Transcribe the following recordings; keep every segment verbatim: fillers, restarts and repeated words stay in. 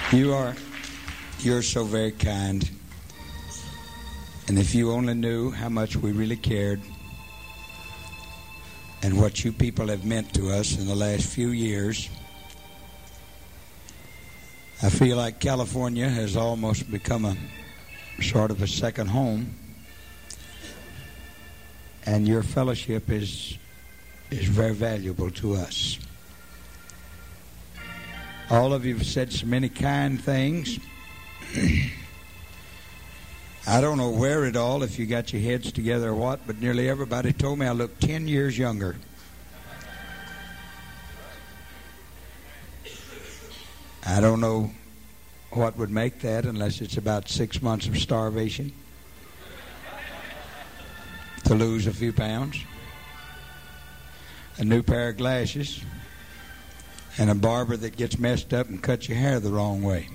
You are, you're so very kind. And if you only knew how much we really cared and what you people have meant to us in the last few years, I feel like California has almost become a sort of a second home. And your fellowship is is very valuable to us. All of you have said so many kind things. I don't know where it all, if you got your heads together or what, but nearly everybody told me I look ten years younger. I don't know what would make that unless it's about six months of starvation to lose a few pounds, a new pair of glasses, and a barber that gets messed up and cuts your hair the wrong way.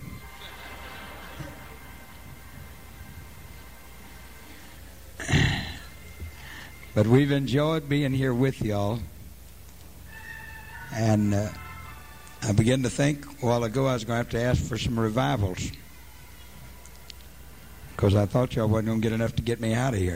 But we've enjoyed being here with y'all. And uh, I began to think a while ago I was going to have to ask for some revivals, because I thought y'all wasn't going to get enough to get me out of here.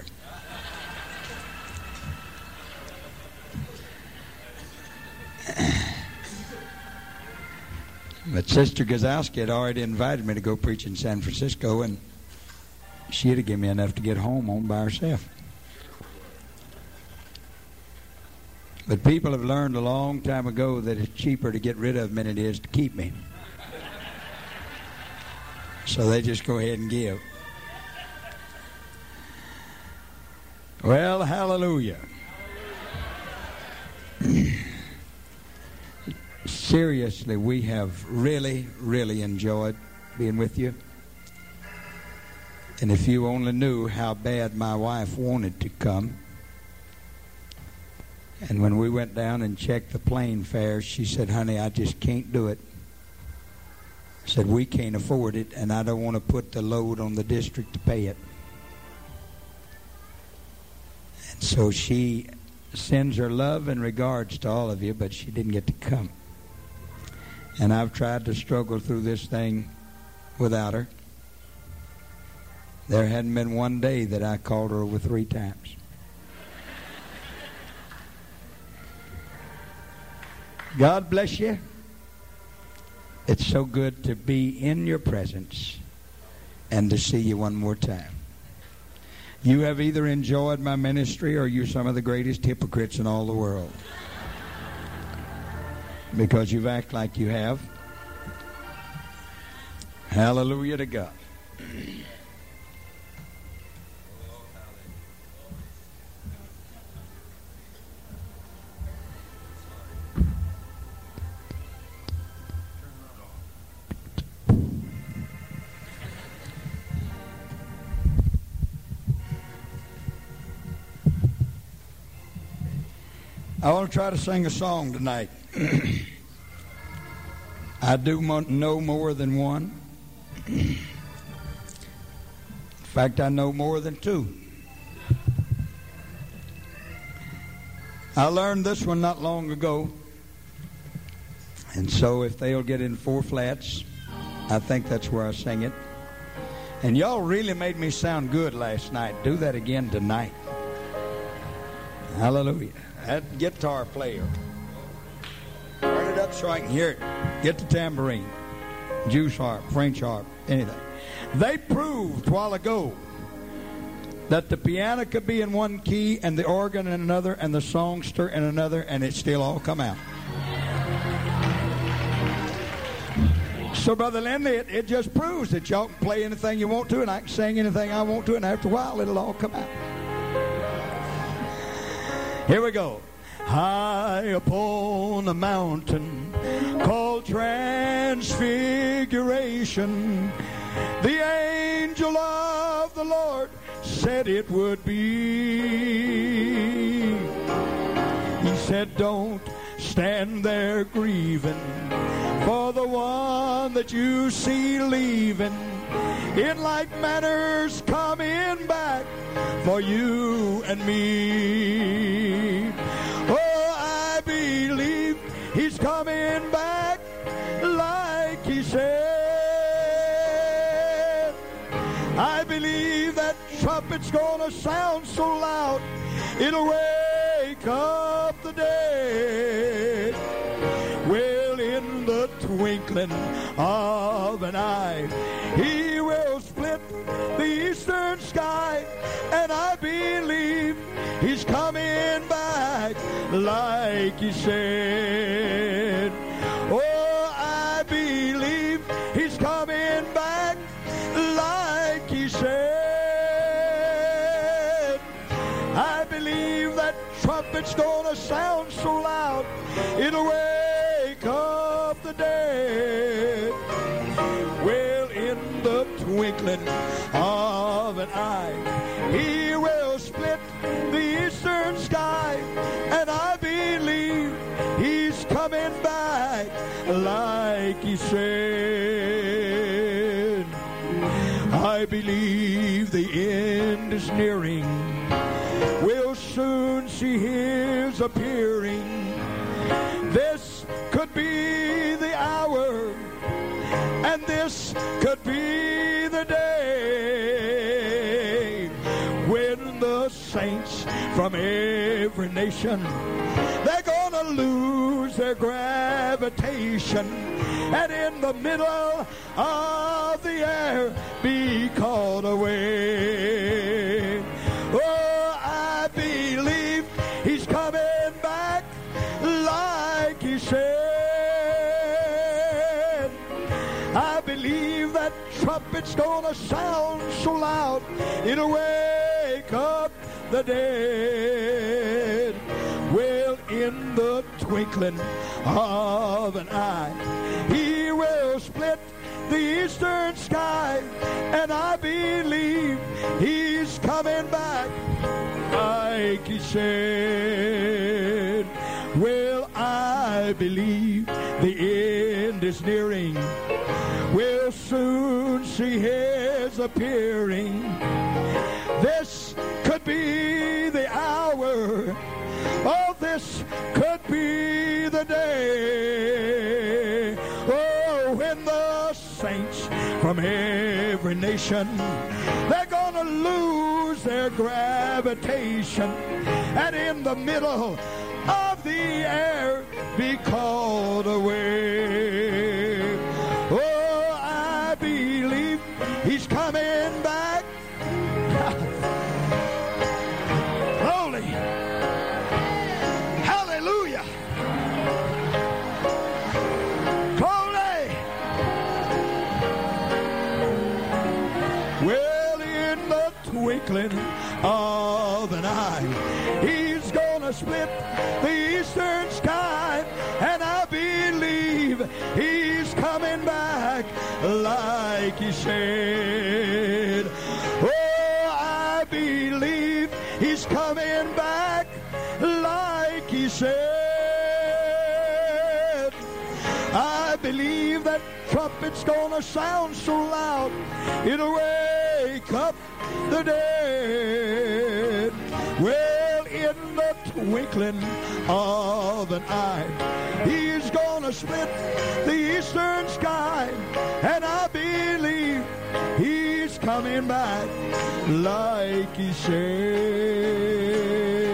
But Sister Gazowski had already invited me to go preach in San Francisco, and she'd have given me enough to get home on by herself. But people have learned a long time ago that it's cheaper to get rid of me than it is to keep me. So they just go ahead and give. Well, hallelujah. Seriously, we have really, really enjoyed being with you. And if you only knew how bad my wife wanted to come. And when we went down and checked the plane fares, she said, honey, I just can't do it. I said, we can't afford it, and I don't want to put the load on the district to pay it. And so she sends her love and regards to all of you, but she didn't get to come. And I've tried to struggle through this thing without her. There hadn't been one day that I called her over three times. God bless you. It's so good to be in your presence and to see you one more time. You have either enjoyed my ministry or you're some of the greatest hypocrites in all the world, because you've acted like you have. Hallelujah to God. I want to try to sing a song tonight. I do know more than one. In fact, I know more than two. I learned this one not long ago. And so if they'll get in four flats, I think that's where I sing it. And y'all really made me sound good last night. Do that again tonight. Hallelujah. That guitar player. Turn it up so I can hear it. Get the tambourine, Jews harp, French harp, anything. They proved a while ago that the piano could be in one key and the organ in another and the songster in another, and it still all come out. So, Brother Lindley, it, it just proves that y'all can play anything you want to, and I can sing anything I want to, and after a while it'll all come out. Here we go. High upon a mountain called Transfiguration, the angel of the Lord said it would be. He said, don't stand there grieving for the one that you see leaving. In like manners coming back for you and me. Oh, I believe he's coming back like he said. gonna sound so loud, it'll wake up the dead. Well, in the twinkling of an eye, he will split the eastern sky, and I believe he's coming back like he said. Oh, I believe he's coming back like he said. I believe that trumpet's gonna sound so loud, it'll wake up the dead. Well, in the twinkling of an eye, he will split the eastern sky, and I believe he's coming back like he said. I believe the end is nearing. We'll soon see his appearing. This could be the hour, and this could be the day when the saints from every nation, they're gonna lose their gravitation, and in the middle of the air be caught away. Oh, I believe he's coming back like he said. I believe that trumpet's gonna sound so loud, it'll wake up the dead. Well, in the twinkling of an eye, he will split the eastern sky, and I believe he's coming back like he said. Well, I believe the end is nearing. We'll soon see his appearing. This could be the hour. Oh, this could be the day. Oh, when the saints from every nation, they're gonna lose their gravitation, and in the middle of the air be called away. Oh, I believe he's coming back. Holy. Hallelujah. Glory. Well, in the twinkling of an eye, he's gonna split the eastern sky, and I believe he's coming back like he said. Oh, I believe he's coming back like he said. I believe that trumpet's gonna sound so loud, it'll wake up the dead. Well, in the twinkling of an eye, he's gonna split the eastern sky, and I believe he's coming back like he said.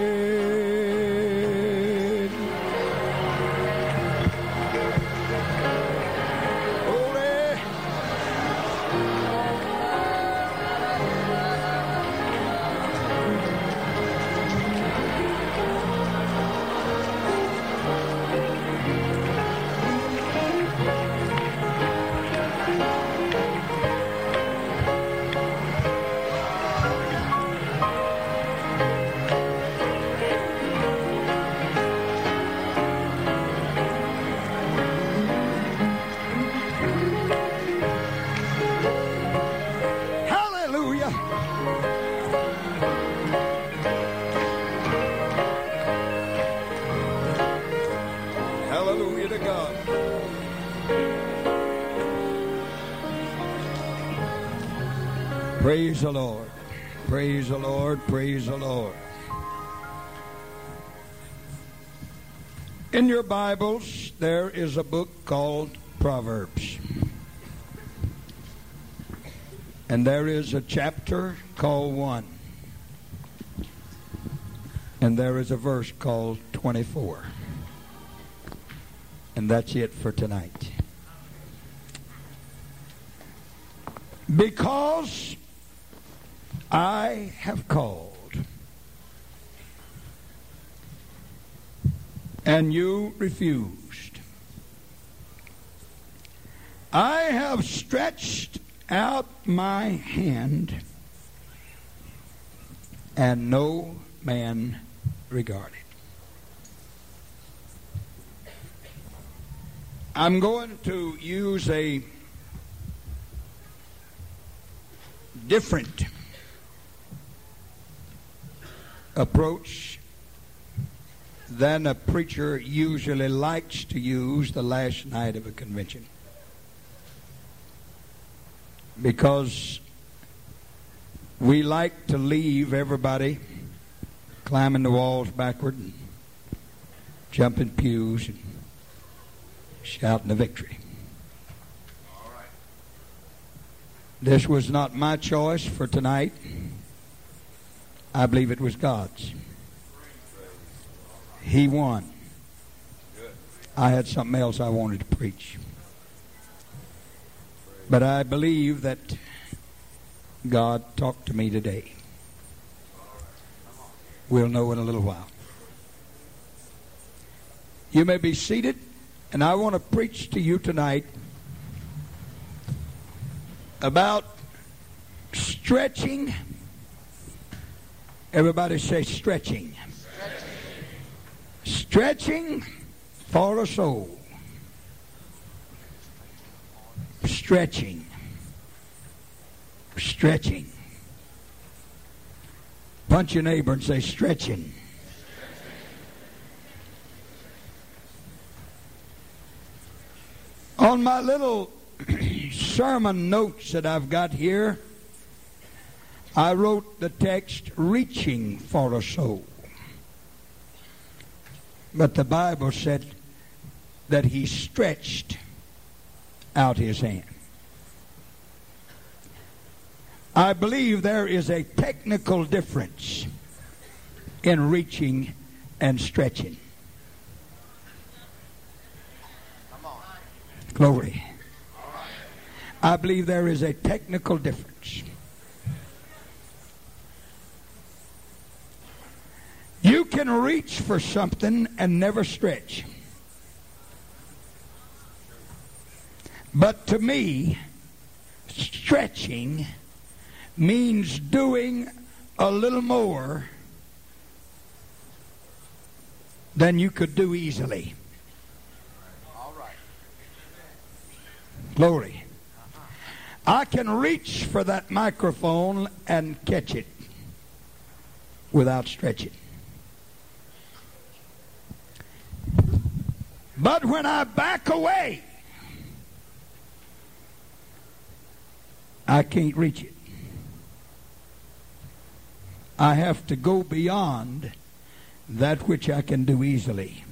Hallelujah to God. Praise the Lord. Praise the Lord. Praise the Lord. In your Bibles, there is a book called Proverbs. And there is a chapter called one. And there is a verse called twenty-four. And that's it for tonight. Because I have called, and you refused. I have stretched out my hand, and no man regarded. I'm going to use a different approach than a preacher usually likes to use the last night of a convention. Because we like to leave everybody climbing the walls backward and jumping pews and shouting the victory. All right. This was not my choice for tonight. I believe it was God's. He won. I had something else I wanted to preach. But I believe that God talked to me today. We'll know in a little while. You may be seated, and I want to preach to you tonight about stretching. Everybody say stretching. Stretching, stretching for a soul. Stretching. Stretching. Punch your neighbor and say stretching. On my little sermon notes that I've got here, I wrote the text, reaching for a soul. But the Bible said that he stretched out his hand. I believe there is a technical difference in reaching and stretching. Glory. I believe there is a technical difference. You can reach for something and never stretch. But to me, stretching means doing a little more than you could do easily. All right. Glory. I can reach for that microphone and catch it without stretching. But when I back away, I can't reach it. I have to go beyond that which I can do easily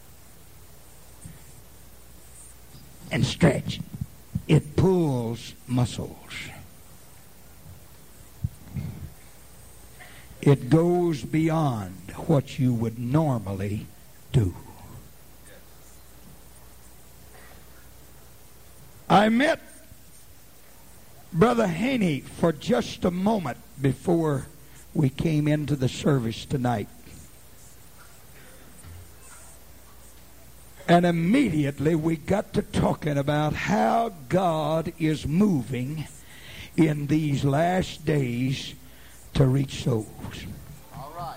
and stretch. It pulls muscles. It goes beyond what you would normally do. I met Brother Haney for just a moment before we came into the service tonight. And immediately we got to talking about how God is moving in these last days to reach souls. All right.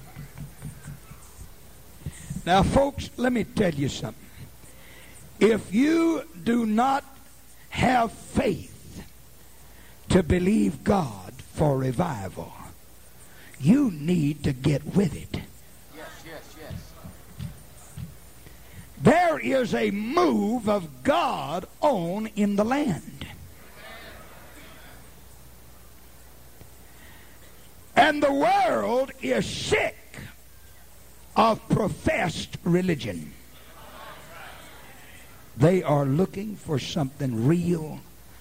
Now, folks, let me tell you something. If you do not have faith to believe God for revival, you need to get with it. Yes, yes, yes. There is a move of God on in the land. And the world is sick of professed religion. They are looking for something real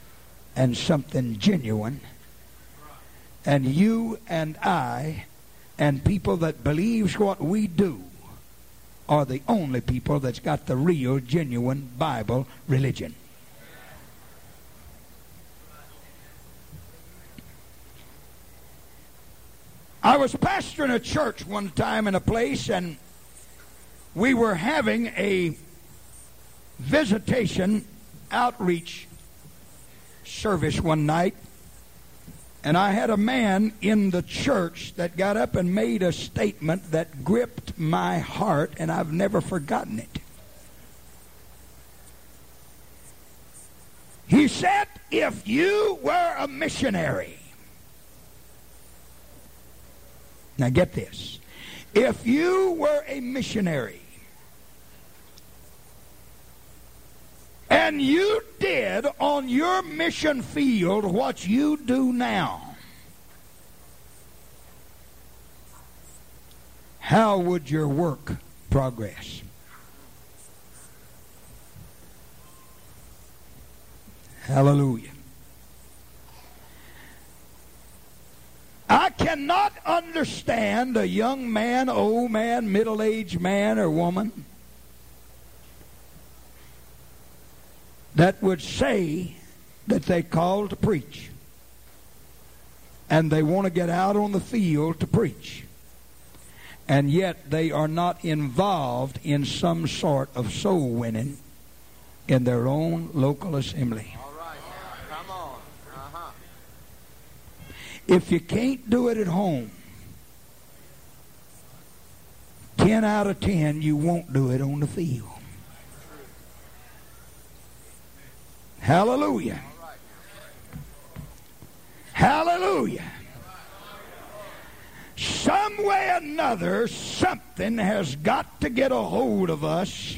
and something genuine. And you and I and people that believes what we do are the only people that's got the real, genuine Bible religion. I was pastoring a church one time in a place, and we were having a visitation outreach service one night, and I had a man in the church that got up and made a statement that gripped my heart, and I've never forgotten it. He said, if you were a missionary, now get this, if you were a missionary and you did on your mission field what you do now, how would your work progress? Hallelujah. I cannot understand a young man, old man, middle-aged man or woman that would say that they called to preach and they want to get out on the field to preach, and yet they are not involved in some sort of soul winning in their own local assembly. All right, now, come on. Uh-huh. If you can't do it at home, ten out of ten, you won't do it on the field. Hallelujah. Hallelujah. Some way or another, something has got to get a hold of us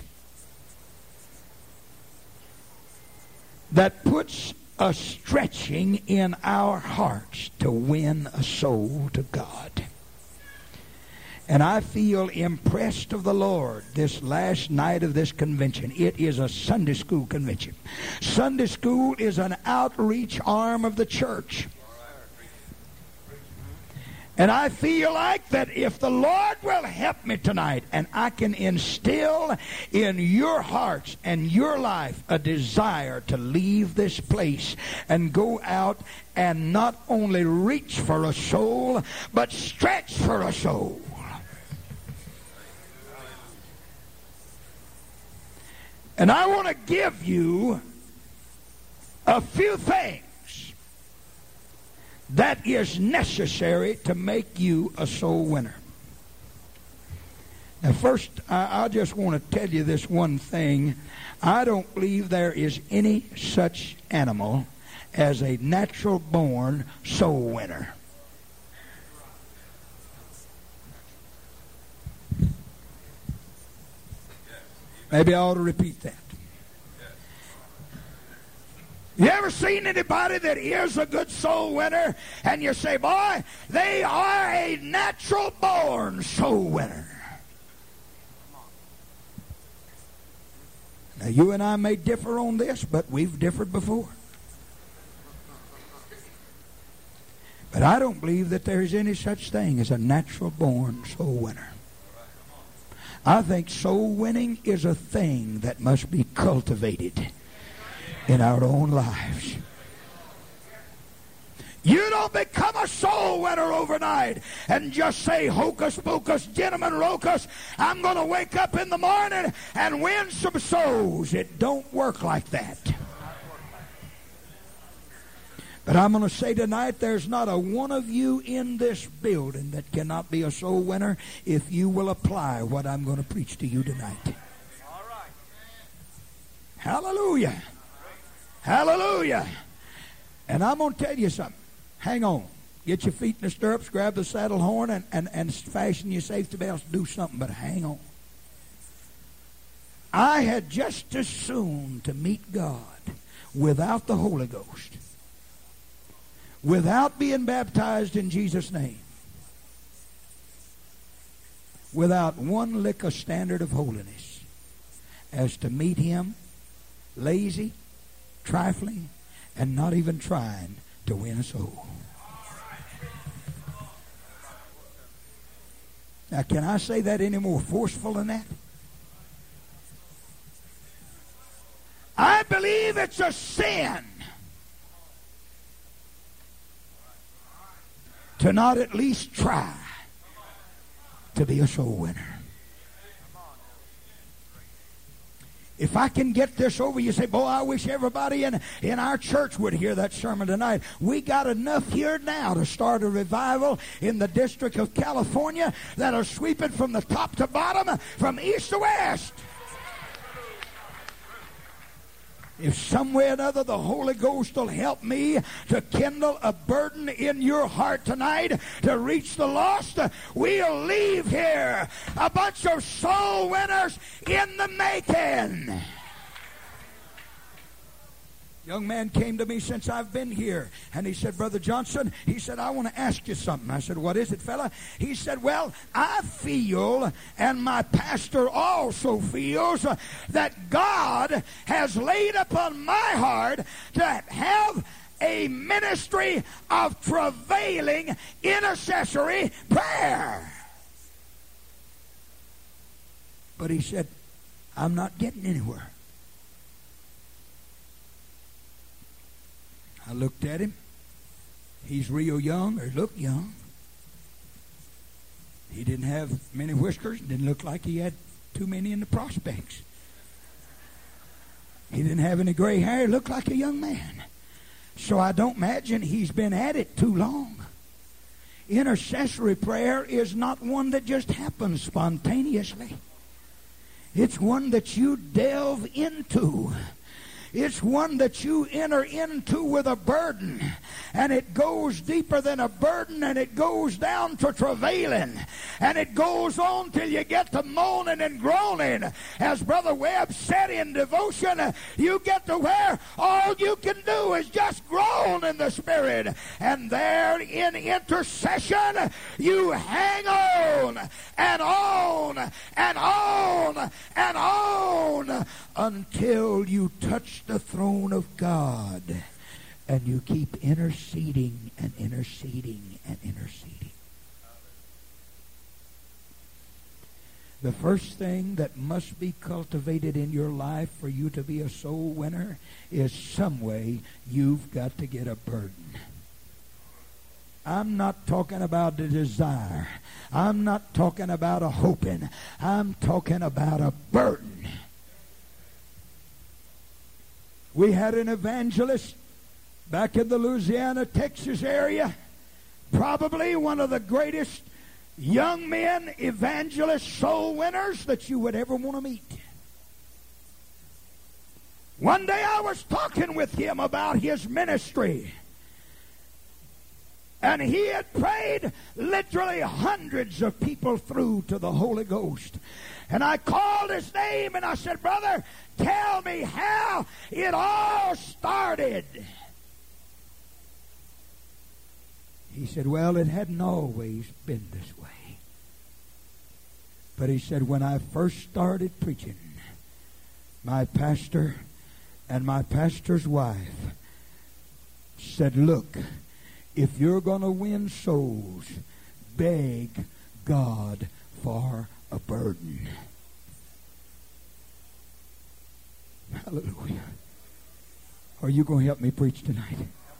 that puts a stretching in our hearts to win a soul to God. And I feel impressed of the Lord this last night of this convention. It is a Sunday school convention. Sunday school is an outreach arm of the church. And I feel like that if the Lord will help me tonight, and I can instill in your hearts and your life a desire to leave this place and go out and not only reach for a soul, but stretch for a soul. And I want to give you a few things that is necessary to make you a soul winner. Now, first, I, I just want to tell you this one thing. I don't believe there is any such animal as a natural-born soul winner. Maybe I ought to repeat that. You ever seen anybody that is a good soul winner and you say, boy, they are a natural-born soul winner? Now, you and I may differ on this, but we've differed before. But I don't believe that there is any such thing as a natural-born soul winner. I think soul winning is a thing that must be cultivated in our own lives. You don't become a soul winner overnight and just say, hocus pocus, gentlemen locus, I'm going to wake up in the morning and win some souls. It don't work like that. But I'm going to say tonight, there's not a one of you in this building that cannot be a soul winner if you will apply what I'm going to preach to you tonight. All right. Hallelujah. Hallelujah. And I'm going to tell you something. Hang on. Get your feet in the stirrups, grab the saddle horn, and, and, and fasten your safety belts. Do something, but hang on. I had just as soon to meet God without the Holy Ghost, without being baptized in Jesus' name, without one lick of standard of holiness, as to meet Him lazy, trifling, and not even trying to win a soul. Now, can I say that any more forceful than that? I believe it's a sin to not at least try to be a soul winner. If I can get this over, you say, boy, I wish everybody in, in our church would hear that sermon tonight. We got enough here now to start a revival in the District of California that'll sweep it from the top to bottom, from east to west. If some way or another the Holy Ghost will help me to kindle a burden in your heart tonight to reach the lost, we'll leave here a bunch of soul winners in the making. Young man came to me since I've been here, and he said, Brother Johnson, he said, I want to ask you something. I said, what is it, fella? He said, well, I feel, and my pastor also feels, uh, that God has laid upon my heart to have a ministry of travailing intercessory prayer. But he said, I'm not getting anywhere. I looked at him. He's real young, or looked young. He didn't have many whiskers. Didn't look like he had too many in the prospects. He didn't have any gray hair. He looked like a young man. So I don't imagine he's been at it too long. Intercessory prayer is not one that just happens spontaneously. It's one that you delve into. It's one that you enter into with a burden, and it goes deeper than a burden, and it goes down to travailing, and it goes on till you get to moaning and groaning. As Brother Webb said in devotion, you get to where all you can do is just groan in the Spirit, and there in intercession you hang on and on and on and on until you touch the throne of God, and you keep interceding and interceding and interceding. The first thing that must be cultivated in your life for you to be a soul winner is some way you've got to get a burden. I'm not talking about a desire. I'm not talking about a hoping. I'm talking about a burden. We had an evangelist back in the Louisiana, Texas area, probably one of the greatest young men, evangelist, soul winners that you would ever want to meet. One day I was talking with him about his ministry, and he had prayed literally hundreds of people through to the Holy Ghost. And I called his name and I said, brother, tell me how it all started. He said, well, it hadn't always been this way. But he said, when I first started preaching, my pastor and my pastor's wife said, look, if you're going to win souls, beg God for a burden. Hallelujah. Are you going to help me preach tonight?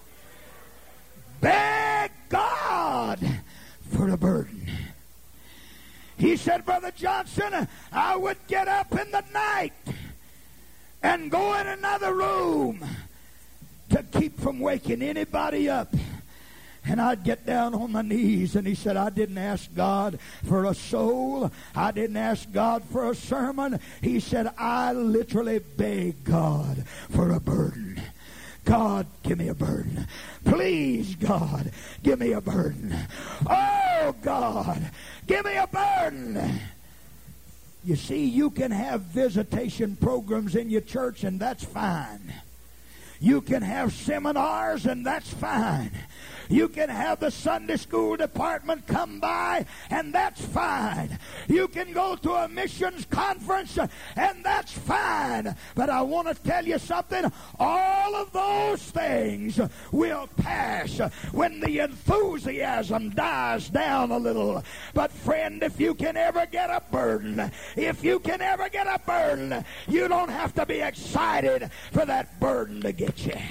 Beg God for a burden. He said, Brother Johnson, I would get up in the night and go in another room to keep from waking anybody up. And I'd get down on my knees, and he said, I didn't ask God for a soul. I didn't ask God for a sermon. He said, I literally begged God for a burden. God, give me a burden. Please, God, give me a burden. Oh, God, give me a burden. You see, you can have visitation programs in your church, and that's fine. You can have seminars, and that's fine. You can have the Sunday school department come by, and that's fine. You can go to a missions conference, and that's fine. But I want to tell you something. All of those things will pass when the enthusiasm dies down a little. But friend, if you can ever get a burden, if you can ever get a burden, you don't have to be excited for that burden to get you.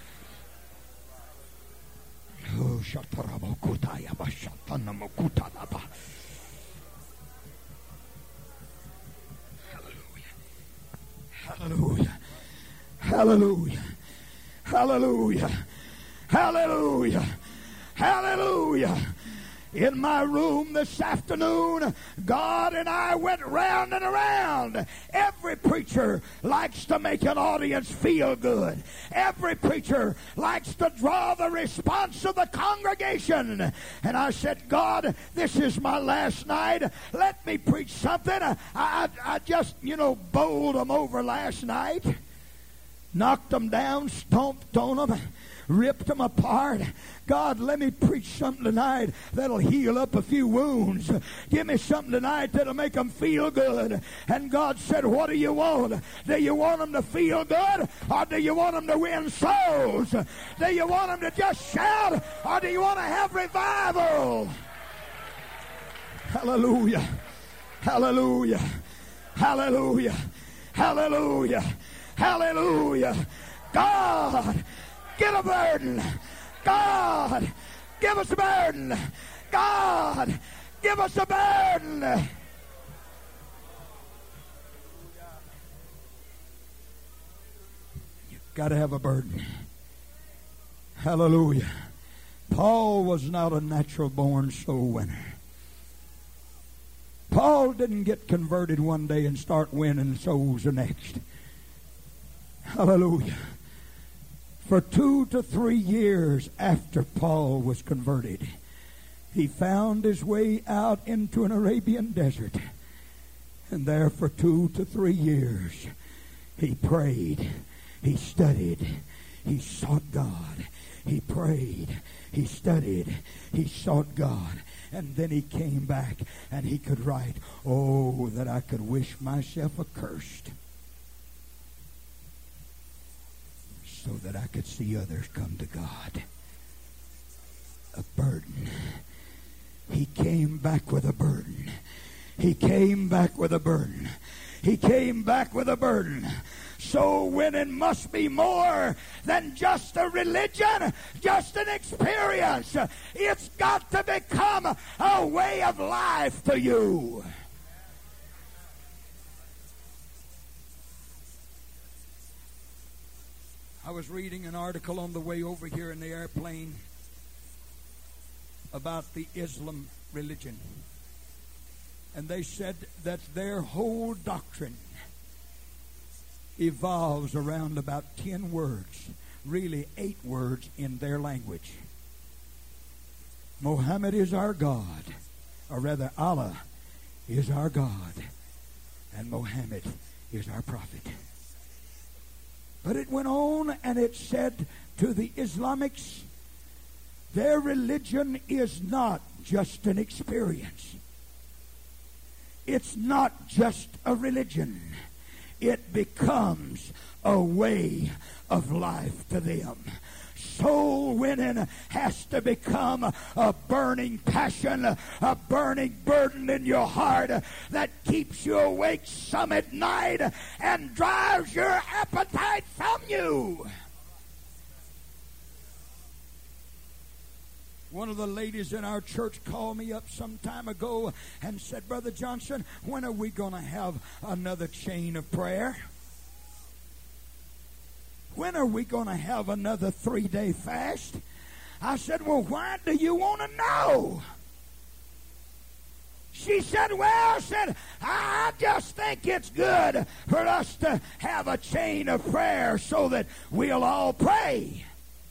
Oh, hallelujah. Hallelujah. Hallelujah. Hallelujah. Hallelujah. In my room this afternoon, God and I went round and around. Every preacher likes to make an audience feel good. Every preacher likes to draw the response of the congregation. And I said, God, this is my last night. Let me preach something. I, I, I just, you know, bowled them over last night. Knocked them down, stomped on them, ripped them apart. God, let me preach something tonight that'll heal up a few wounds. Give me something tonight that'll make them feel good. And God said, what do you want? Do you want them to feel good, or do you want them to win souls? Do you want them to just shout, or do you want to have revival? Hallelujah. Hallelujah. Hallelujah. Hallelujah. Hallelujah. God, get a burden. God, give us a burden. God, give us a burden. You've got to have a burden. Hallelujah. Paul was not a natural born soul winner. Paul didn't get converted one day and start winning souls the next. Hallelujah. For two to three years after Paul was converted, he found his way out into an Arabian desert. And there for two to three years, he prayed, he studied, he sought God. He prayed, he studied, he sought God. And then he came back and he could write, oh, that I could wish myself accursed, so that I could see others come to God. A burden. He came back with a burden. He came back with a burden. He came back with a burden. Soul winning must be more than just a religion, just an experience. It's got to become a way of life to you. I was reading an article on the way over here in the airplane about the Islam religion. And they said that their whole doctrine evolves around about ten words, really eight words in their language. Muhammad is our God, or rather Allah is our God, and Muhammad is our prophet. But it went on and it said to the Islamics, their religion is not just an experience. It's not just a religion. It becomes a way of life to them. Soul winning has to become a burning passion, a burning burden in your heart that keeps you awake some at night and drives your appetite from you. One of the ladies in our church called me up some time ago and said, Brother Johnson, when are we going to have another chain of prayer? When are we going to have another three-day fast? I said, well, why do you want to know? She said, well, I said, I just think it's good for us to have a chain of prayer so that we'll all pray.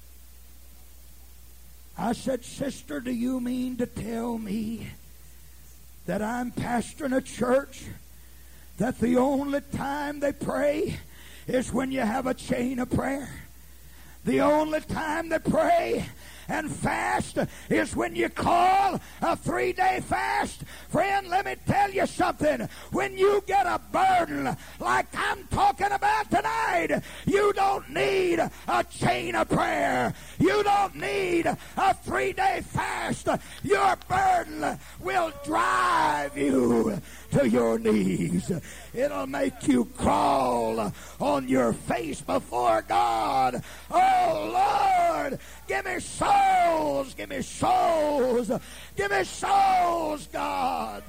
I said, sister, do you mean to tell me that I'm pastoring a church that the only time they pray is when you have a chain of prayer? The only time they pray And fast is when you call a three-day fast. Friend, let me tell you something. When you get a burden like I'm talking about tonight, you don't need a chain of prayer. You don't need a three-day fast. Your burden will drive you to your knees. It'll make you crawl on your face before God. Oh, Lord, give me souls, give me souls, give me souls, God.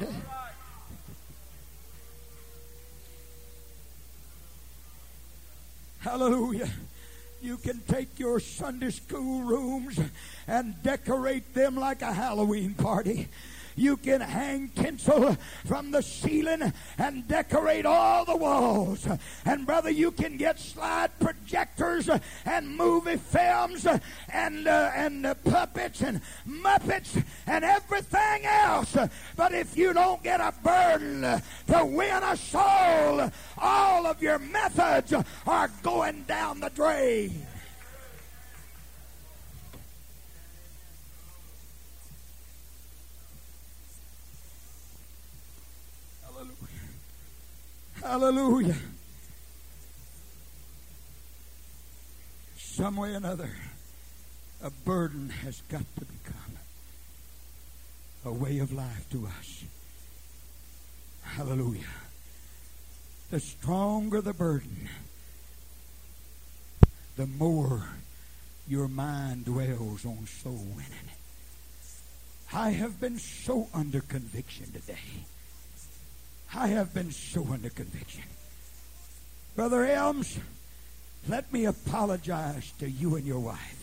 Hallelujah. You can take your Sunday school rooms and decorate them like a Halloween party. You can hang tinsel from the ceiling and decorate all the walls. And brother, you can get slide projectors and movie films and uh, and uh, puppets and muppets and everything else. But if you don't get a burden to win a soul, all of your methods are going down the drain. Hallelujah. Some way or another, a burden has got to become a way of life to us. Hallelujah. The stronger the burden, the more your mind dwells on soul winning. I have been so under conviction today. I have been so under conviction. Brother Elms, let me apologize to you and your wife.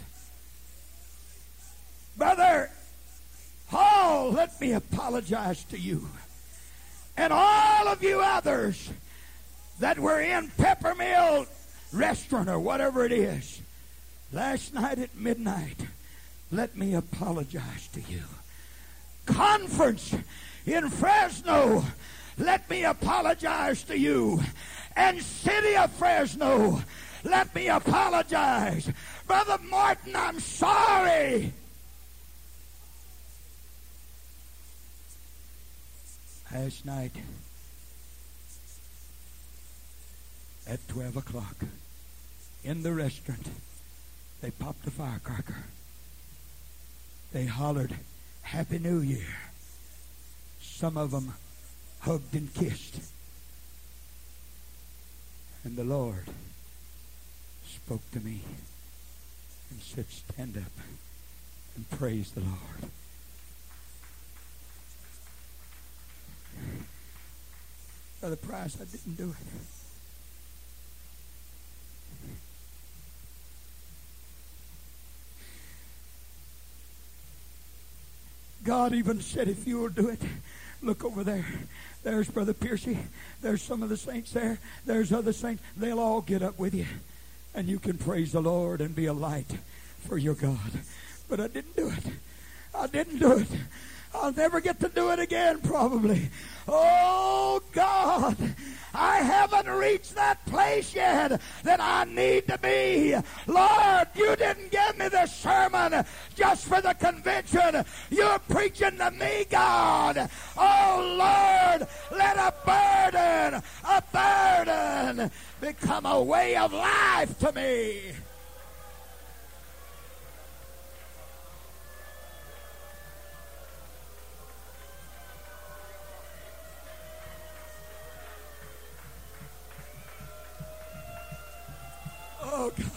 Brother Hall, let me apologize to you. And all of you others that were in Peppermill Restaurant or whatever it is, last night at midnight, let me apologize to you. Conference in Fresno, let me apologize to you. And City of Fresno, let me apologize. Brother Martin, I'm sorry. Last night at twelve o'clock in the restaurant, they popped a firecracker. They hollered, Happy New Year. Some of them hugged and kissed. And the Lord spoke to me and said, stand up and praise the Lord. Brother Price, I didn't do it. God even said, if you will do it, look over there. There's Brother Piercy. There's some of the saints there. There's other saints. They'll all get up with you. And you can praise the Lord and be a light for your God. But I didn't do it. I didn't do it. I'll never get to do it again, probably. Oh, God. I haven't reached that place yet that I need to be. Lord, you didn't give me this sermon just for the convention. You're preaching to me, God. Oh, Lord, let a burden, a burden become a way of life to me. Oh, God.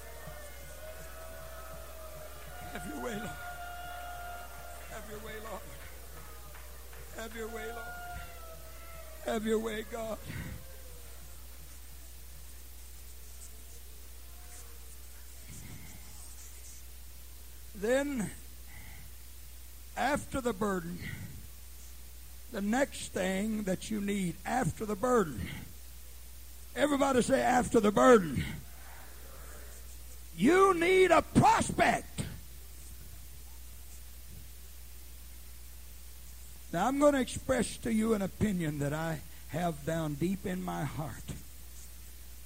Have your way, Lord. Have your way, Lord. Have your way, Lord. Have your way, God. Then, after the burden, the next thing that you need after the burden, everybody say after the burden. You need a prospect. Now, I'm going to express to you an opinion that I have down deep in my heart.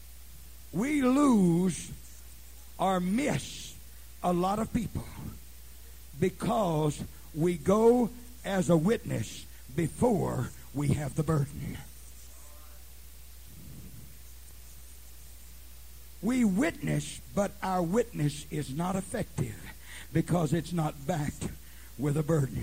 We lose or miss a lot of people because we go as a witness before we have the burden. We witness, but our witness is not effective because it's not backed with a burden.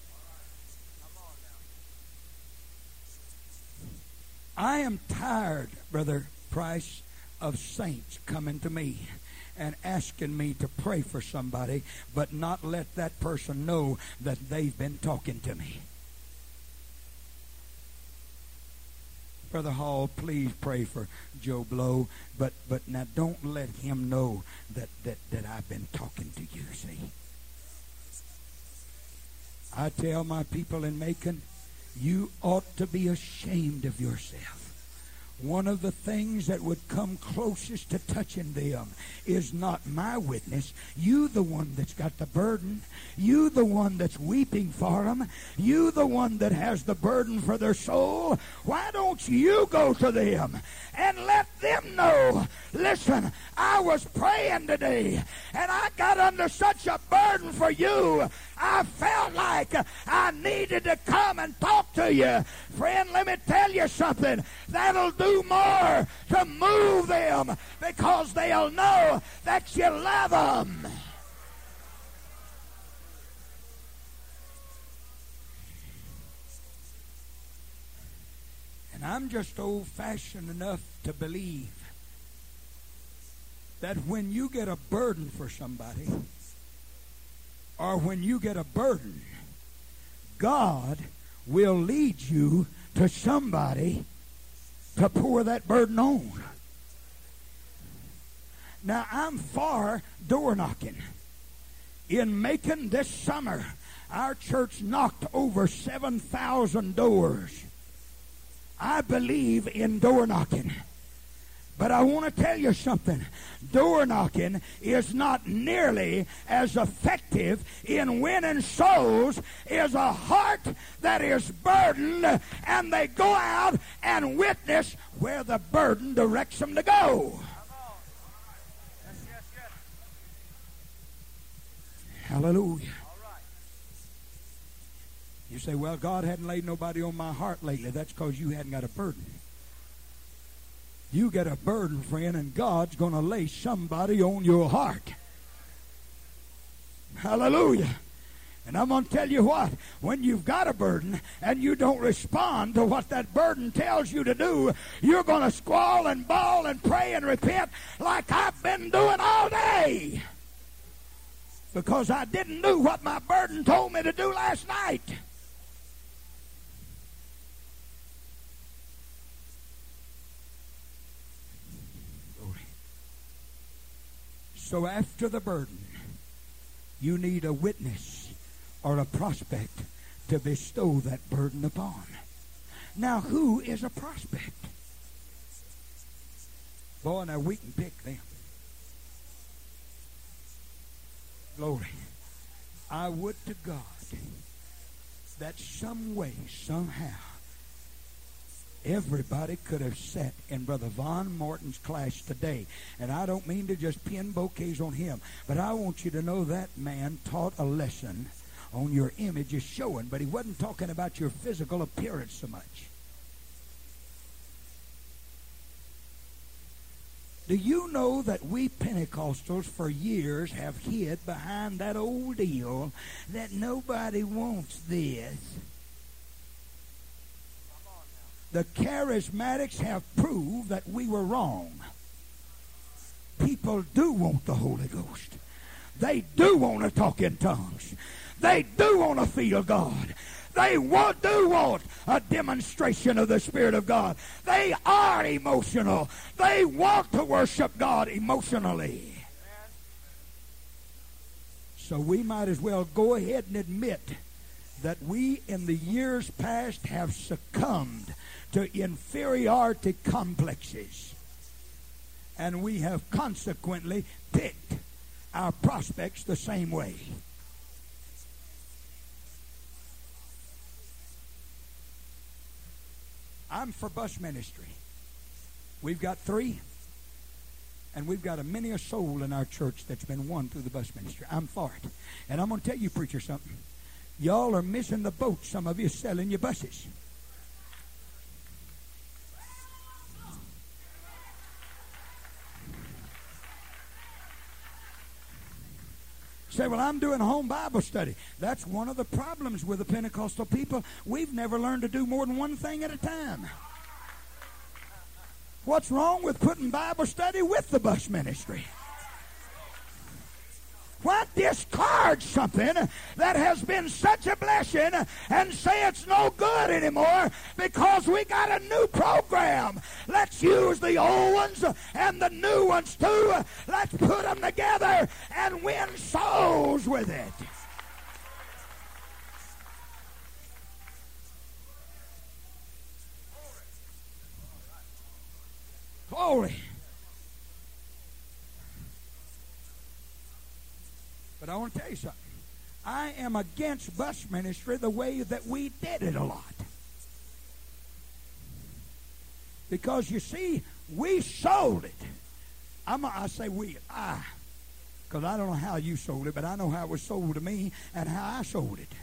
I am tired, Brother Price, of saints coming to me and asking me to pray for somebody, but not let that person know that they've been talking to me. Brother Hall, please pray for Joe Blow, but but now don't let him know that, that, that I've been talking to you, see. I tell my people in Macon, you ought to be ashamed of yourself. One of the things that would come closest to touching them is not my witness. You the one that's got the burden. You the one that's weeping for them. You the one that has the burden for their soul. Why don't you go to them and let them know, listen, I was praying today and I got under such a burden for you. I felt like I needed to come and talk to you. Friend, let me tell you something. That'll do more to move them because they'll know that you love them. And I'm just old-fashioned enough to believe that when you get a burden for somebody, or when you get a burden, God will lead you to somebody to pour that burden on. Now, I'm for door knocking. In Macon this summer, our church knocked over seven thousand doors. I believe in door knocking. But I want to tell you something. Door knocking is not nearly as effective in winning souls as a heart that is burdened and they go out and witness where the burden directs them to go. Yes, yes, yes. Hallelujah. All right. You say, well, God hadn't laid nobody on my heart lately. That's because you hadn't got a burden. You get a burden, friend, and God's going to lay somebody on your heart. Hallelujah. And I'm going to tell you what, when you've got a burden and you don't respond to what that burden tells you to do, you're going to squall and bawl and pray and repent like I've been doing all day. Because I didn't do what my burden told me to do last night. So after the burden, you need a witness or a prospect to bestow that burden upon. Now, who is a prospect? Boy, now we can pick them. Glory. I would to God that some way, somehow, everybody could have sat in Brother Von Morton's class today. And I don't mean to just pin bouquets on him, but I want you to know that man taught a lesson on your image is showing, but he wasn't talking about your physical appearance so much. Do you know that we Pentecostals for years have hid behind that old deal that nobody wants this? The charismatics have proved that we were wrong. People do want the Holy Ghost. They do want to talk in tongues. They do want to feel God. They want, do want a demonstration of the Spirit of God. They are emotional. They want to worship God emotionally. So we might as well go ahead and admit that we in the years past have succumbed to inferiority complexes. And we have consequently picked our prospects the same way. I'm for bus ministry. We've got three. And we've got a many a soul in our church that's been won through the bus ministry. I'm for it. And I'm going to tell you, preacher, something. Y'all are missing the boat, some of you, selling your buses. Say, well, I'm doing home Bible study. That's one of the problems with the Pentecostal people. We've never learned to do more than one thing at a time. What's wrong with putting Bible study with the bus ministry? Why discard something that has been such a blessing and say it's no good anymore because we got a new program? Let's use the old ones and the new ones too. Let's put them together and win souls with it. Glory. But I want to tell you something. I am against bus ministry the way that we did it a lot. Because, you see, we sold it. I'm a, I say we, I. Because I don't know how you sold it, but I know how it was sold to me and how I sold it.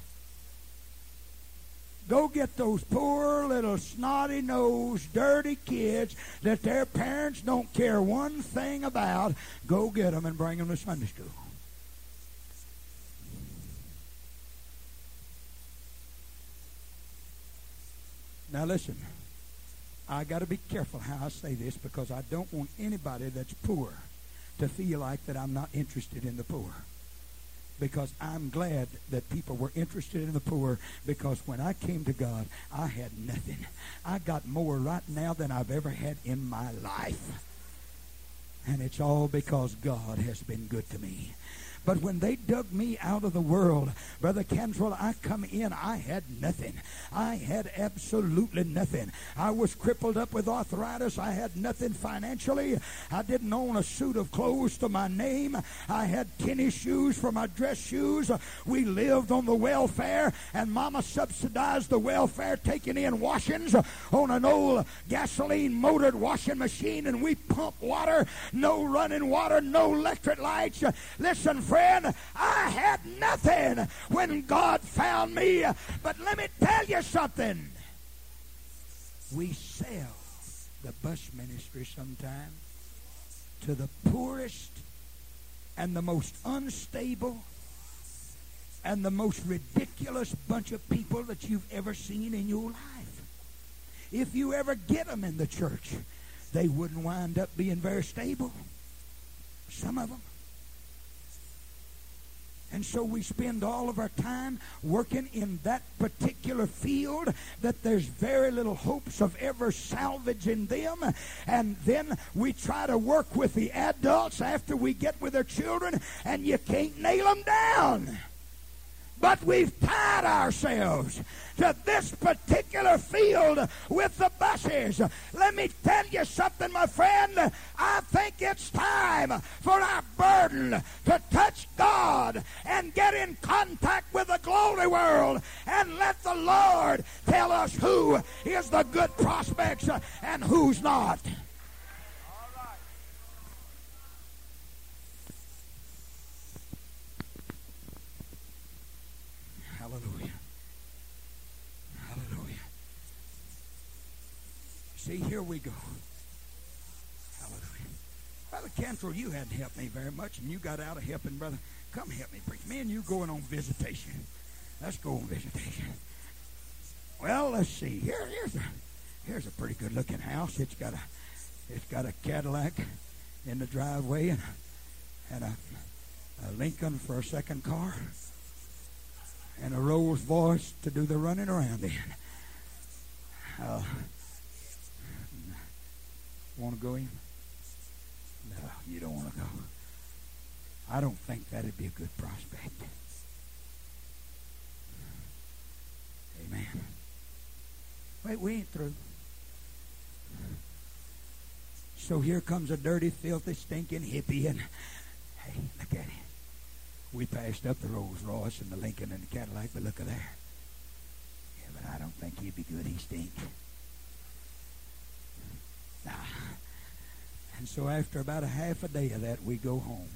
Go get those poor little snotty-nosed, dirty kids that their parents don't care one thing about. Go get them and bring them to Sunday school. Now listen, I got to be careful how I say this because I don't want anybody that's poor to feel like that I'm not interested in the poor. Because I'm glad that people were interested in the poor, because when I came to God, I had nothing. I got more right now than I've ever had in my life. And it's all because God has been good to me. But when they dug me out of the world, Brother Cantrell, I come in, I had nothing. I had absolutely nothing. I was crippled up with arthritis. I had nothing financially. I didn't own a suit of clothes to my name. I had tennis shoes for my dress shoes. We lived on the welfare, and Mama subsidized the welfare, taking in washings on an old gasoline-motored washing machine, and we pumped water. No running water, no electric lights. Listen, friend, I had nothing when God found me. But let me tell you something. We sell the bus ministry sometimes to the poorest and the most unstable and the most ridiculous bunch of people that you've ever seen in your life. If you ever get them in the church, they wouldn't wind up being very stable. Some of them. And so we spend all of our time working in that particular field that there's very little hopes of ever salvaging them. And then we try to work with the adults after we get with their children, and you can't nail them down. But we've tied ourselves to this particular field with the buses. Let me tell you something, my friend. I think it's time for our burden to touch God and get in contact with the glory world and let the Lord tell us who is the good prospects and who's not. Hallelujah. Hallelujah. See, here we go. Hallelujah. Brother Cantrell, you hadn't helped me very much, and you got out of helping, brother. Come help me preach. Me and you going on visitation. Let's go on visitation. Well, let's see. Here, here's a here's a pretty good looking house. It's got a it's got a Cadillac in the driveway and and a, a Lincoln for a second car. And a Rolls Royce to do the running around in. Uh, want to go in? No, you don't want to go. I don't think that'd be a good prospect. Amen. Wait, we ain't through. So here comes a dirty, filthy, stinking hippie, and hey, look at it. We passed up the Rolls Royce and the Lincoln and the Cadillac, but look at there. Yeah, but I don't think he'd be good. He stink. Nah. And So after about a half a day of that, we go home.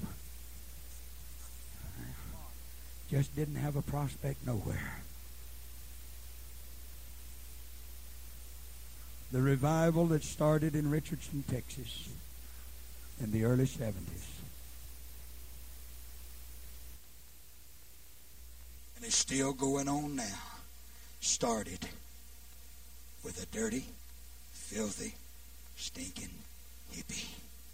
Just didn't have a prospect nowhere. The revival that started in Richardson, Texas in the early seventies. And it's still going on now. Started with a dirty, filthy, stinking hippie.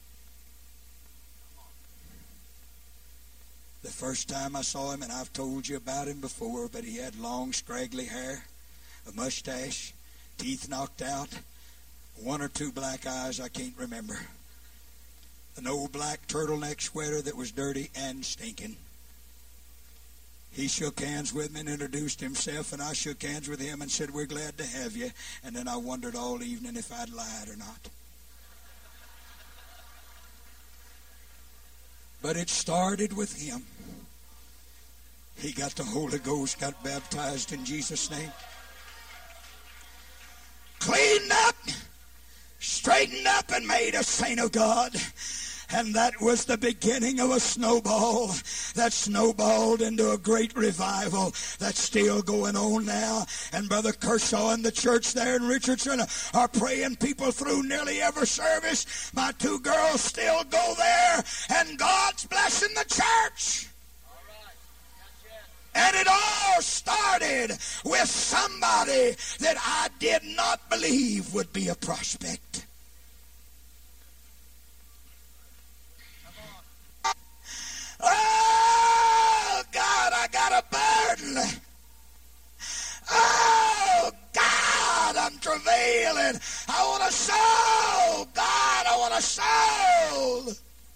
The first time I saw him, and I've told you about him before, but he had long, scraggly hair, a mustache, teeth knocked out, one or two black eyes, I can't remember. An old black turtleneck sweater that was dirty and stinking. He shook hands with me and introduced himself, and I shook hands with him and said, "We're glad to have you." And then I wondered all evening if I'd lied or not. But it started with him. He got the Holy Ghost, got baptized in Jesus' name. Cleaned up, straightened up, and made a saint of God. And that was the beginning of a snowball that snowballed into a great revival that's still going on now. And Brother Kershaw and the church there in Richardson are praying people through nearly every service. My two girls still go there, and God's blessing the church. And it all started with somebody that I did not believe would be a prospect. Oh, God, I got a burden. Oh, God, I'm travailing. I want a soul. God, I want a soul.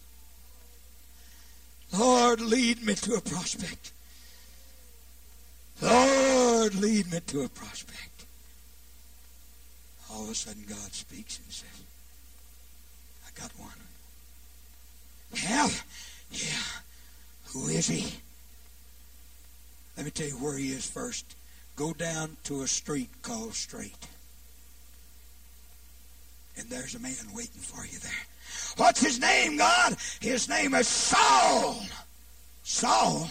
Lord, lead me to a prospect. Lord, lead me to a prospect. All of a sudden, God speaks and says, "I got one." Yeah, yeah. Who is he? Let me tell you where he is first. Go down to a street called Straight. And there's a man waiting for you there. What's his name, God? His name is Saul. Saul?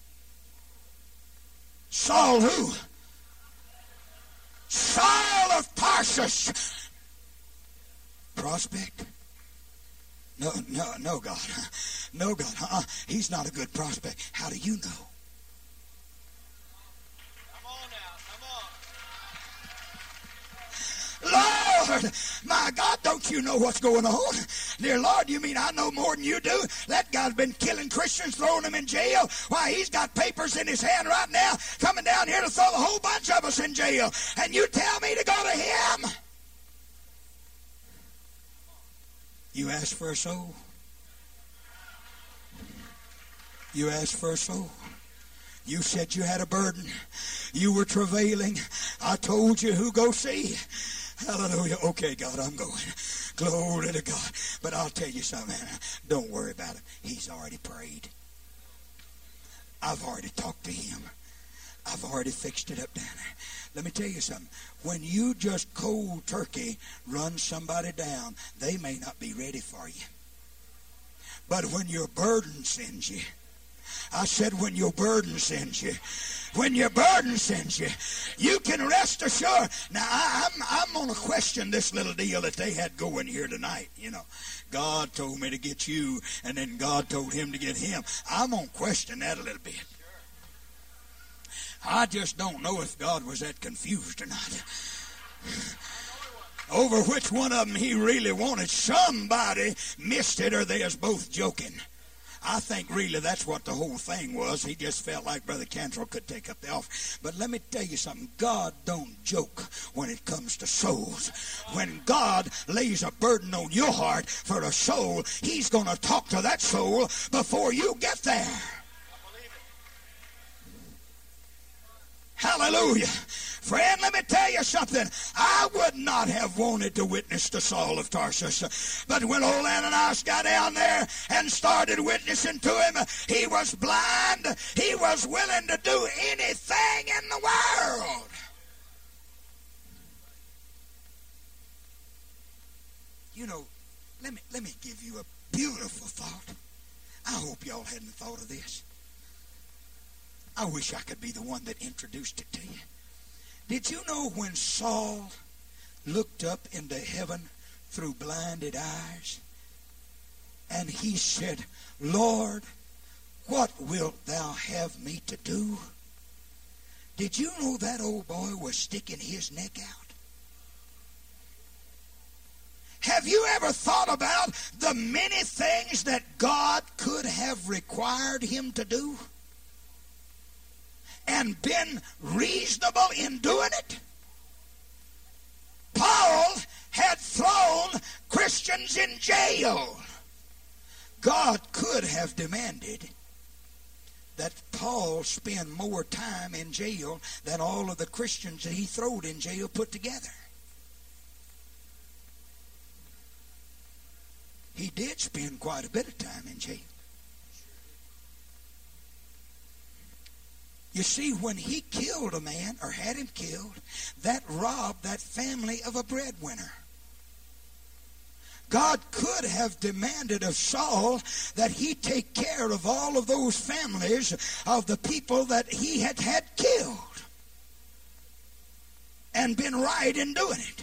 Saul who? Saul of Tarsus. Prospect? No, no, no, God. No, God. Uh-uh. He's not a good prospect. How do you know? Come on now. Come on. Lord, my God, don't you know what's going on? Dear Lord, you mean I know more than you do? That guy's been killing Christians, throwing them in jail. Why, he's got papers in his hand right now, coming down here to throw the whole bunch of us in jail. And you tell me to go to him? You asked for a soul. You asked for a soul. You said you had a burden. You were travailing. I told you who go see. Hallelujah. Okay, God, I'm going. Glory to God. But I'll tell you something. Don't worry about it. He's already prayed. I've already talked to him. I've already fixed it up down there. Let me tell you something. When you just cold turkey run somebody down, they may not be ready for you. But when your burden sends you, I said when your burden sends you, when your burden sends you, you can rest assured. Now, I, I'm, I'm going to question this little deal that they had going here tonight. You know, God told me to get you, and then God told him to get him. I'm going to question that a little bit. I just don't know if God was that confused or not. Over which one of them he really wanted. Somebody missed it, or they was both joking. I think really that's what the whole thing was. He just felt like Brother Cantrell could take up the offer. But let me tell you something. God don't joke when it comes to souls. When God lays a burden on your heart for a soul, he's going to talk to that soul before you get there. Hallelujah. Friend, let me tell you something. I would not have wanted to witness to Saul of Tarsus. But when old Ananias got down there and started witnessing to him, he was blind. He was willing to do anything in the world. You know, let me, let me give you a beautiful thought. I hope y'all hadn't thought of this. I wish I could be the one that introduced it to you. Did you know when Saul looked up into heaven through blinded eyes, and he said, Lord, what wilt thou have me to do? Did you know that old boy was sticking his neck out? Have you ever thought about the many things that God could have required him to do and been reasonable in doing it? Paul had thrown Christians in jail. God could have demanded that Paul spend more time in jail than all of the Christians that he throwed in jail put together. He did spend quite a bit of time in jail. You see, when he killed a man, or had him killed, that robbed that family of a breadwinner. God could have demanded of Saul that he take care of all of those families of the people that he had had killed, and been right in doing it.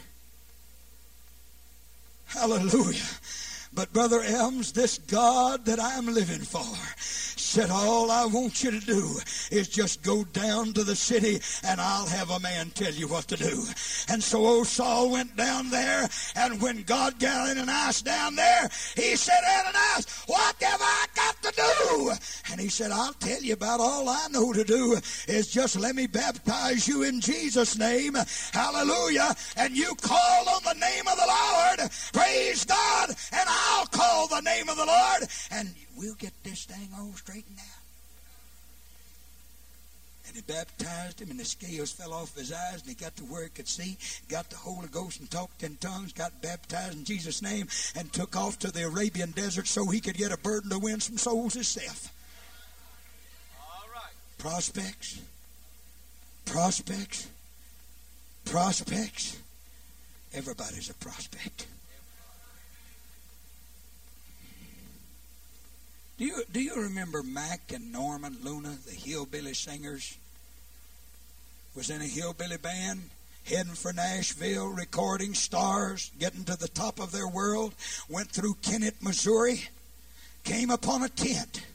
Hallelujah. But Brother Elms, this God that I'm living for said, all I want you to do is just go down to the city and I'll have a man tell you what to do. And so old Saul went down there, and when God got Ananias down there, he said, Ananias, what have I got to do? And he said, I'll tell you about all I know to do is just let me baptize you in Jesus' name. Hallelujah. And you call on the name of the Lord. Praise God. And I'll call the name of the Lord, and we'll get this thing all straightened out. And he baptized him, and the scales fell off his eyes, and he got to where he could see, got the Holy Ghost and talked in tongues, got baptized in Jesus' name, and took off to the Arabian desert so he could get a burden to win some souls himself. All right. Prospects, prospects, prospects. Everybody's a prospect. Do you, do you remember Mac and Norman Luna, the hillbilly singers? Was in a hillbilly band, heading for Nashville, recording stars, getting to the top of their world, went through Kennett, Missouri, came upon a tent,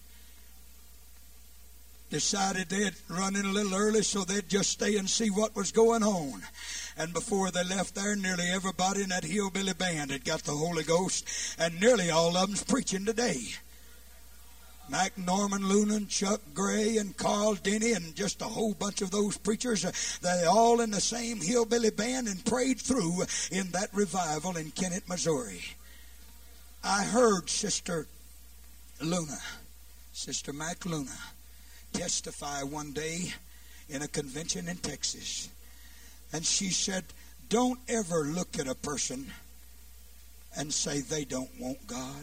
decided they'd run in a little early so they'd just stay and see what was going on. And before they left there, nearly everybody in that hillbilly band had got the Holy Ghost, and nearly all of them's preaching today. Mac Norman Luna, Chuck Gray, and Carl Denny, and just a whole bunch of those preachers, uh, they all in the same hillbilly band and prayed through in that revival in Kennett, Missouri. I heard Sister Luna, Sister Mac Luna, testify one day in a convention in Texas. And she said, don't ever look at a person and say they don't want God.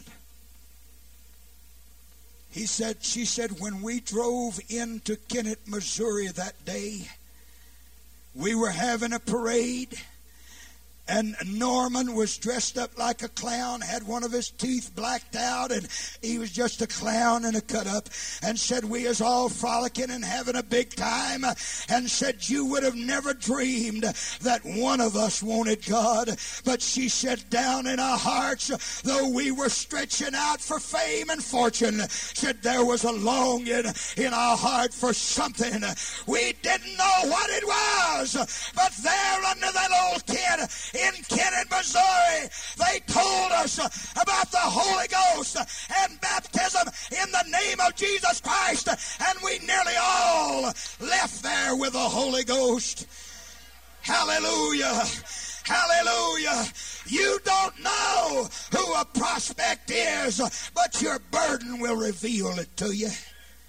He said, she said, when we drove into Kennett, Missouri that day, we were having a parade, and Norman was dressed up like a clown, had one of his teeth blacked out, and he was just a clown and a cut-up, and said, we was all frolicking and having a big time, and said, you would have never dreamed that one of us wanted God. But she said, down in our hearts, though we were stretching out for fame and fortune, said there was a longing in our heart for something. We didn't know what it was, but there under that old tent in Kennett, Missouri, they told us about the Holy Ghost and baptism in the name of Jesus Christ, and we nearly all left there with the Holy Ghost. Hallelujah. Hallelujah. You don't know who a prospect is, but your burden will reveal it to you.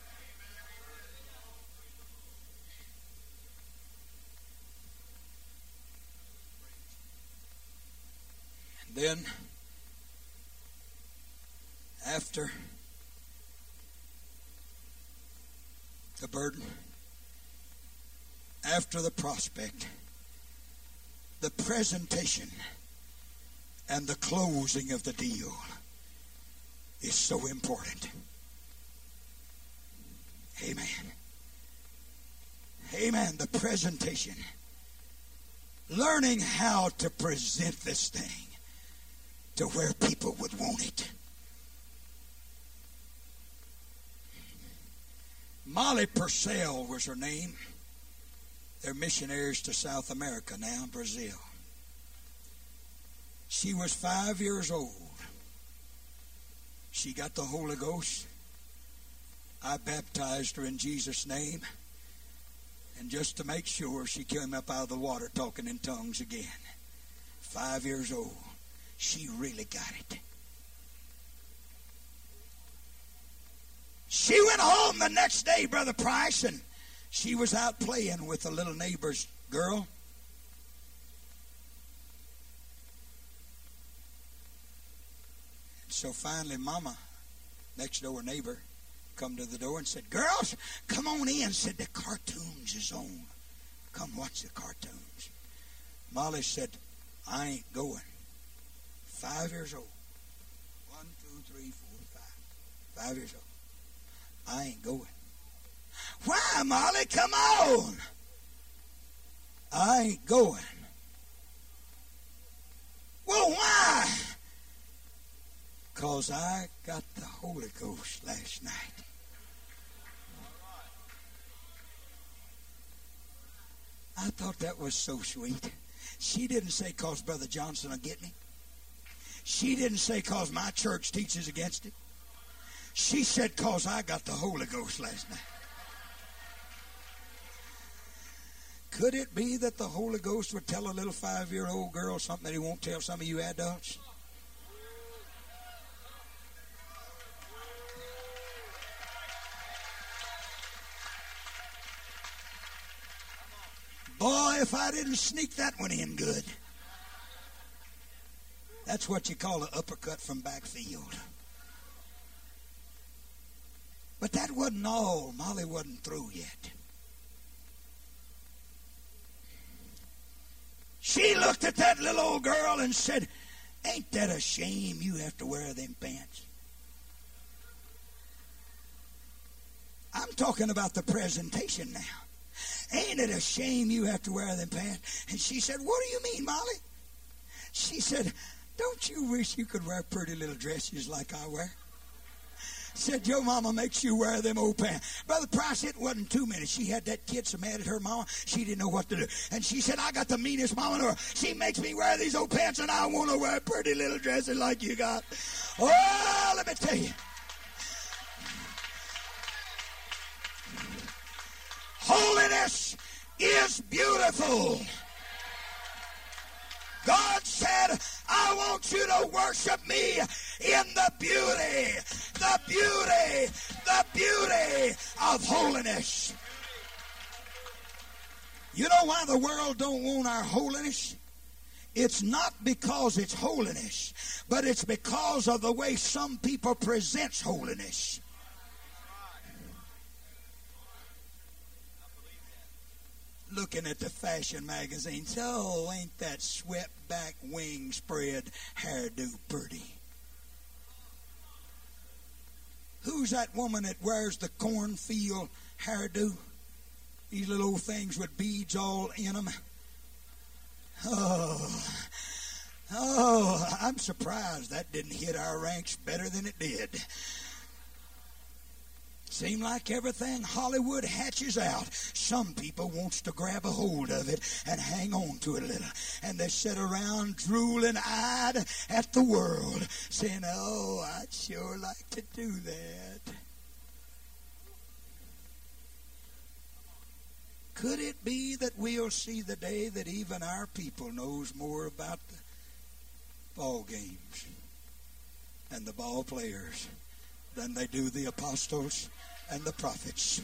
Then, after the burden, after the prospect, the presentation and the closing of the deal is so important. Amen. Amen. The presentation. Learning how to present this thing to where people would want it. Molly Purcell was her name. They're missionaries to South America now, Brazil. She was five years old. She got the Holy Ghost. I baptized her in Jesus' name. And just to make sure, she came up out of the water talking in tongues again. Five years old. She really got it. She went home the next day, Brother Price, and she was out playing with a little neighbor's girl. So finally, Mama, next door neighbor, come to the door and said, "Girls, come on in." Said, "The cartoons is on. Come watch the cartoons." Molly said, "I ain't going." Five years old. One, two, three, four, five. Five years old. "I ain't going." "Why, Molly? Come on." "I ain't going." "Well, why?" "Because I got the Holy Ghost last night." I thought that was so sweet. She didn't say, "Because Brother Johnson will get me." She didn't say, "Because my church teaches against it." She said, "Because I got the Holy Ghost last night." Could it be that the Holy Ghost would tell a little five-year-old girl something that he won't tell some of you adults? Boy, if I didn't sneak that one in good. That's what you call an uppercut from backfield. But that wasn't all. Molly wasn't through yet. She looked at that little old girl and said, "Ain't that a shame you have to wear them pants?" I'm talking about the presentation now. "Ain't it a shame you have to wear them pants?" And she said, "What do you mean, Molly?" She said, "Don't you wish you could wear pretty little dresses like I wear?" Said, "Your mama makes you wear them old pants." Brother Price, it wasn't two minutes. She had that kid so mad at her mama, she didn't know what to do. And she said, "I got the meanest mama in the world. She makes me wear these old pants, and I want to wear pretty little dresses like you got." Oh, let me tell you. Holiness is beautiful. God said, "I want you to worship me in the beauty, the beauty, the beauty of holiness." You know why the world don't want our holiness? It's not because it's holiness, but it's because of the way some people present holiness. Looking at the fashion magazines, oh, ain't that swept back wing spread hairdo pretty? Who's that woman that wears the cornfield hairdo? These little old things with beads all in them. Oh, oh, I'm surprised that didn't hit our ranks better than it did. Seemed like everything Hollywood hatches out, some people wants to grab a hold of it and hang on to it a little. And they sit around drooling-eyed at the world, saying, "Oh, I'd sure like to do that." Could it be that we'll see the day that even our people knows more about the ball games and the ball players than they do the apostles and the prophets?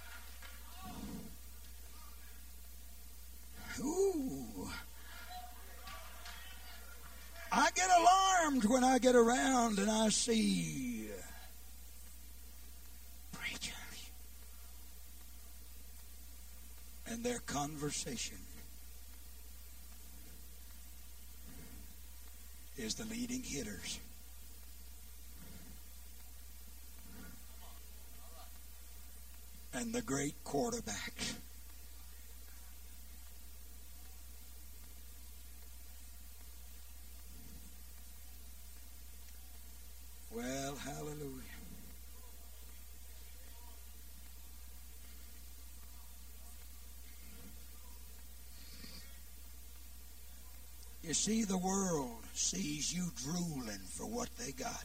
Ooh. I get alarmed when I get around and I see preachers and their conversation is the leading hitters. And the great quarterbacks. Well, hallelujah. You see, the world sees you drooling for what they got.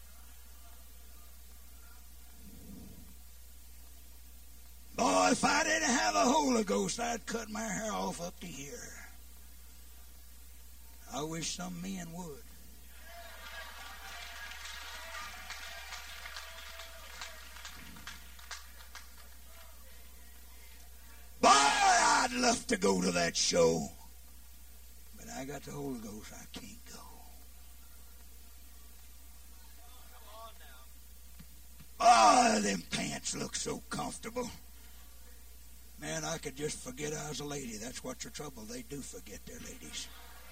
Boy, if I didn't have a Holy Ghost, I'd cut my hair off up to here. I wish some men would. Boy, I'd love to go to that show. But I got the Holy Ghost, I can't go. Oh, them pants look so comfortable. Man, I could just forget I was a lady. That's what's your trouble. They do forget they're ladies.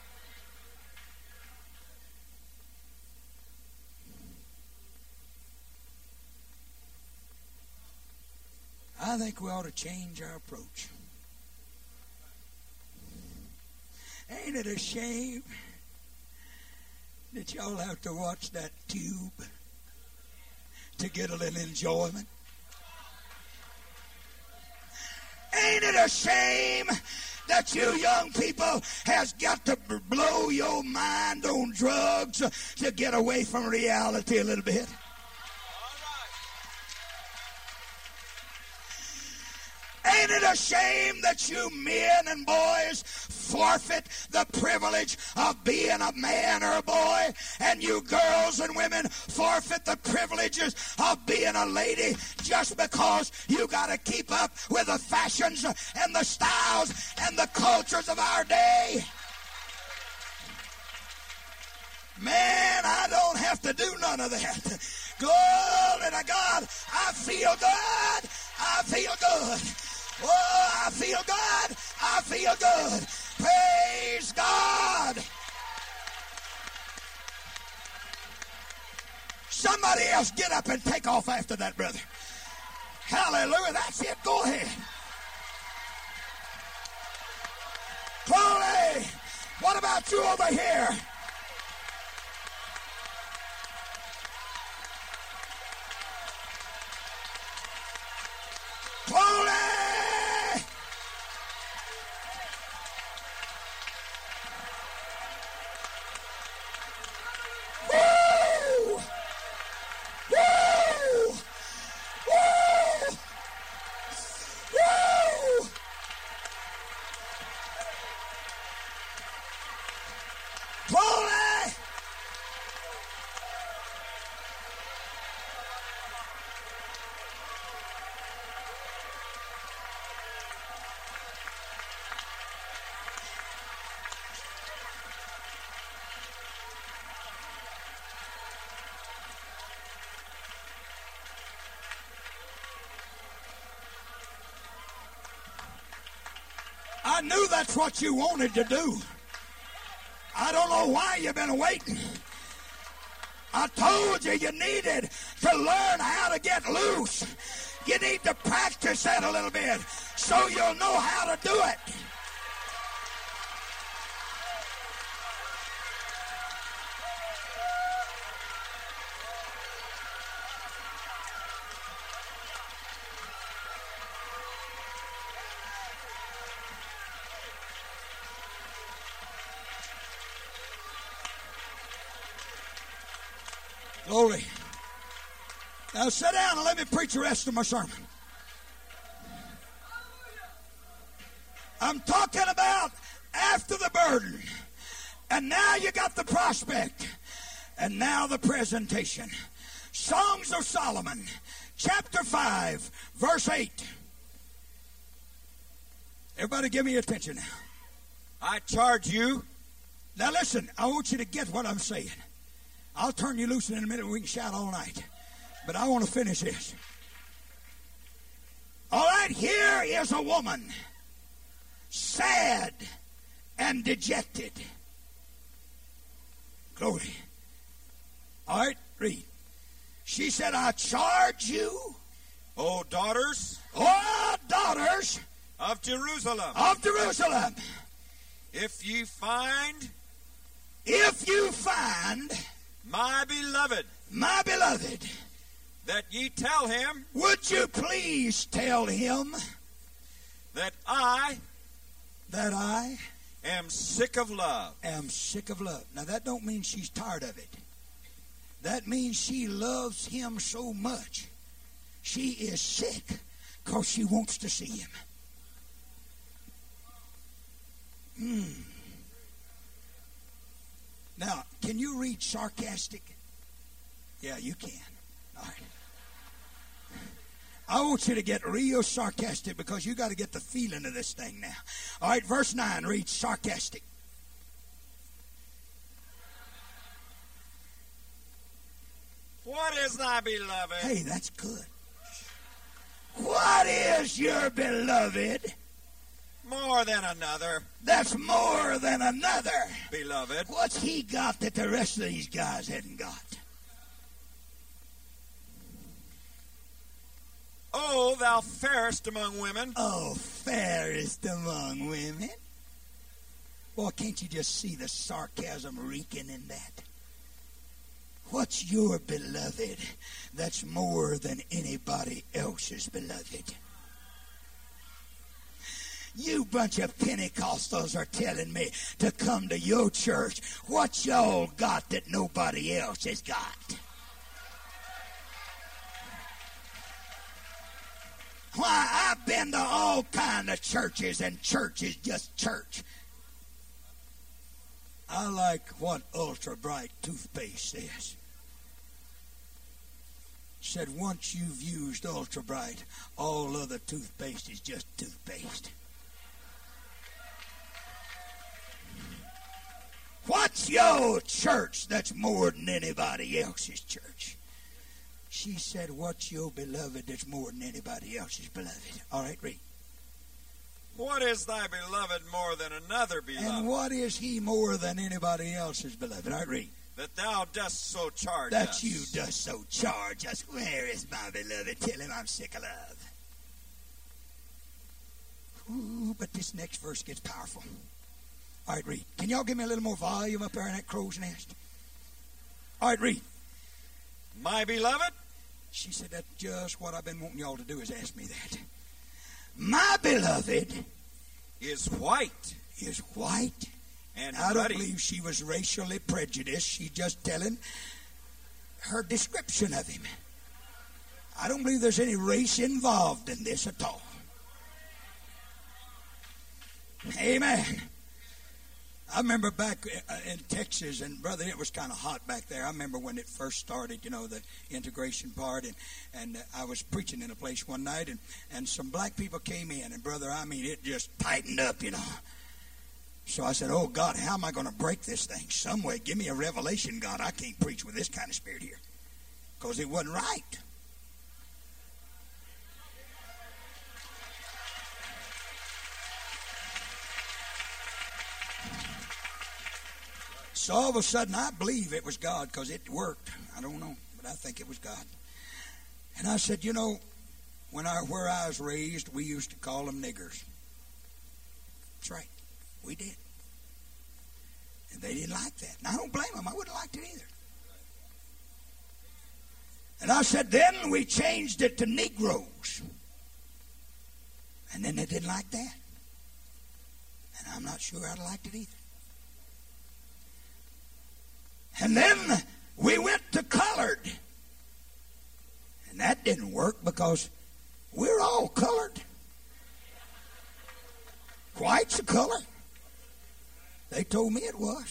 I think we ought to change our approach. Ain't it a shame that y'all have to watch that tube to get a little enjoyment? Ain't it a shame that you young people has got to blow your mind on drugs to get away from reality a little bit? Ain't it a shame that you men and boys forfeit the privilege of being a man or a boy, and you girls and women forfeit the privileges of being a lady just because you got to keep up with the fashions and the styles and the cultures of our day? Man, I don't have to do none of that. Glory to God. I feel good. I feel good. Oh, I feel good. I feel good. Praise God. Somebody else get up and take off after that, brother. Hallelujah. That's it. Go ahead. Glory. What about you over here? Glory. Woo! Woo! Woo! Woo! Glory! I knew that's what you wanted to do. I don't know why you've been waiting. I told you you needed to learn how to get loose. You need to practice that a little bit so you'll know how to do it. Glory. Now sit down and let me preach the rest of my sermon. I'm talking about after the burden. And now you got the prospect. And now the presentation. Songs of Solomon, chapter five, verse eight. Everybody give me attention now. I charge you. Now listen, I want you to get what I'm saying. I'll turn you loose in a minute. We can shout all night. But I want to finish this. All right, here is a woman, sad and dejected. Glory. All right, read. She said, I charge you, O daughters O daughters of Jerusalem, of Jerusalem, if ye find if you find my beloved, my beloved, that ye tell him would you please tell him that I that I am sick of love. am sick of love. Now, that don't mean she's tired of it. That means she loves him so much. She is sick because she wants to see him. Hmm. Now, can you read sarcastic? Yeah, you can. All right. I want you to get real sarcastic because you got to get the feeling of this thing now. All right, verse nine reads sarcastic. What is thy beloved? Hey, that's good. What is your beloved More than another that's more than another? beloved. What's he got that the rest of these guys hadn't got? O thou fairest among women. Oh, fairest among women. Boy, can't you just see the sarcasm reeking in that? What's your beloved that's more than anybody else's beloved? You bunch of Pentecostals are telling me to come to your church. What y'all got that nobody else has got? Why, I've been to all kind of churches, and church is just church. I like what Ultra Bright toothpaste says. Said once you've used Ultra Bright, all other toothpaste is just toothpaste. What's your church that's more than anybody else's church? She said, what's your beloved that's more than anybody else's beloved? All right, read. What is thy beloved more than another beloved? And what is he more than anybody else's beloved? All right, read. That thou dost so charge That us. you dost so charge us. Where is my beloved? Tell him I'm sick of love. Ooh, but this next verse gets powerful. All right, read. Can y'all give me a little more volume up there in that crow's nest? All right, read. My beloved? She said, that's just what I've been wanting y'all to do, is ask me that. My beloved Is white is white. and I don't ruddy. believe she was racially prejudiced. She's just telling her description of him. I don't believe there's any race involved in this at all. Amen. I remember back in Texas, and brother, it was kind of hot back there. I remember when it first started, you know, the integration part, and, and I was preaching in a place one night, and, and some black people came in, and brother, I mean, it just tightened up, you know. So I said, oh, God, how am I going to break this thing? Some way, give me a revelation, God. I can't preach with this kind of spirit here, because it wasn't right. So all of a sudden, I believe it was God because it worked. I don't know, but I think it was God. And I said, you know, when I where I was raised, we used to call them niggers. That's right. We did. And they didn't like that. And I don't blame them. I wouldn't have liked it either. And I said, then we changed it to Negroes. And then they didn't like that. And I'm not sure I'd have liked it either. And then we went to colored. And that didn't work because we're all colored. White's a color. They told me it was.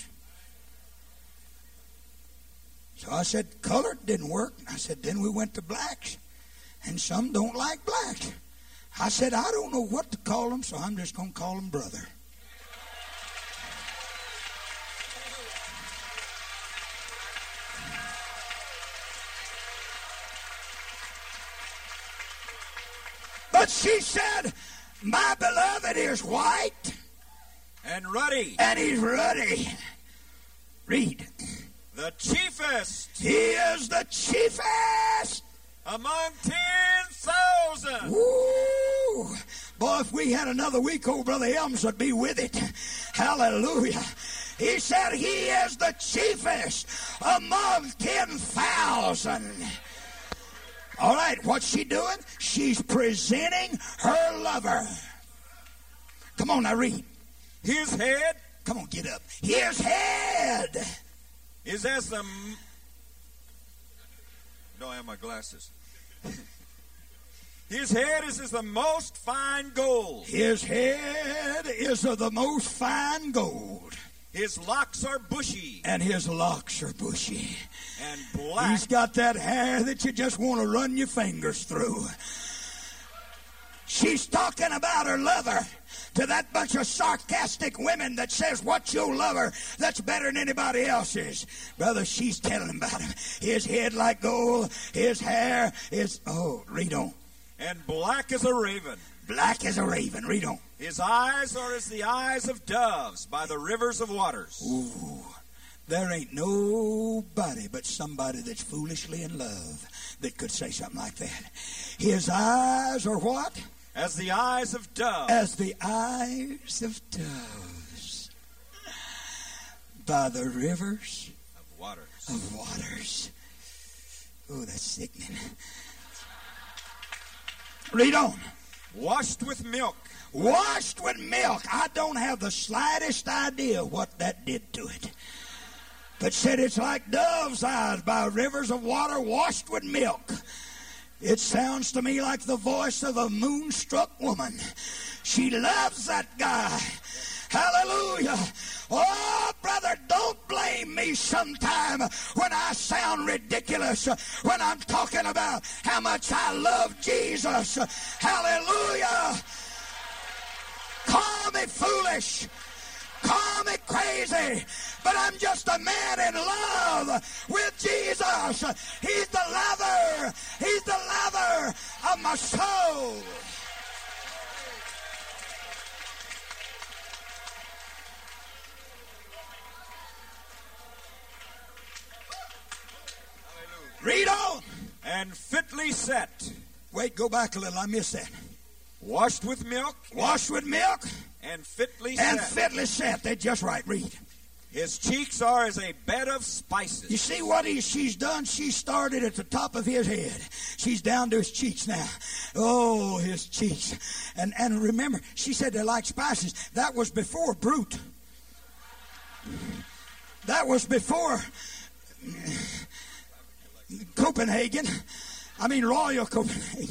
So I said, colored didn't work. I said, then we went to blacks. And some don't like blacks. I said, I don't know what to call them, so I'm just going to call them brother. But she said, my beloved is white. And ruddy. And he's ruddy. Read. the chiefest. He is the chiefest. Among ten thousand. Woo! Boy, if we had another week, old Brother Elms would be with it. Hallelujah. He said he is the chiefest among ten thousand. All right, what's she doing? She's presenting her lover. Come on, now read. His head. Come on, get up. His head is as the... Don't have my glasses. His head is as the most fine gold. His head is of the most fine gold. His locks are bushy. And his locks are bushy. And black. He's got that hair that you just want to run your fingers through. She's talking about her lover to that bunch of sarcastic women that says, what's your lover that's better than anybody else's? Brother, she's telling him about him. His head like gold, his hair is, oh, read on. And black as a raven. Black as a raven, read on. His eyes are as the eyes of doves by the rivers of waters. Ooh, there ain't nobody but somebody that's foolishly in love that could say something like that. His eyes are what? As the eyes of doves. As the eyes of doves. By the rivers of waters. Of waters. Oh, that's sickening. Read on. Washed with milk. Washed with milk. I don't have the slightest idea what that did to it. But said it's like dove's eyes by rivers of water washed with milk. It sounds to me like the voice of a moonstruck woman. She loves that guy. Hallelujah. Oh, brother, don't blame me sometime when I sound ridiculous, when I'm talking about how much I love Jesus. Hallelujah. Call me foolish. Call me crazy, but I'm just a man in love with Jesus. He's the lover. He's the lover of my soul. Read on. And fitly set. Wait, go back a little. I missed that. Washed with milk. Washed with milk. And fitly and set. And fitly set. That's just right. Read. His cheeks are as a bed of spices. You see what he, she's done? She started at the top of his head. She's down to his cheeks now. Oh, his cheeks. And, and remember, she said they're like spices. That was before Brute. That was before Copenhagen. I mean, Royal Copenhagen.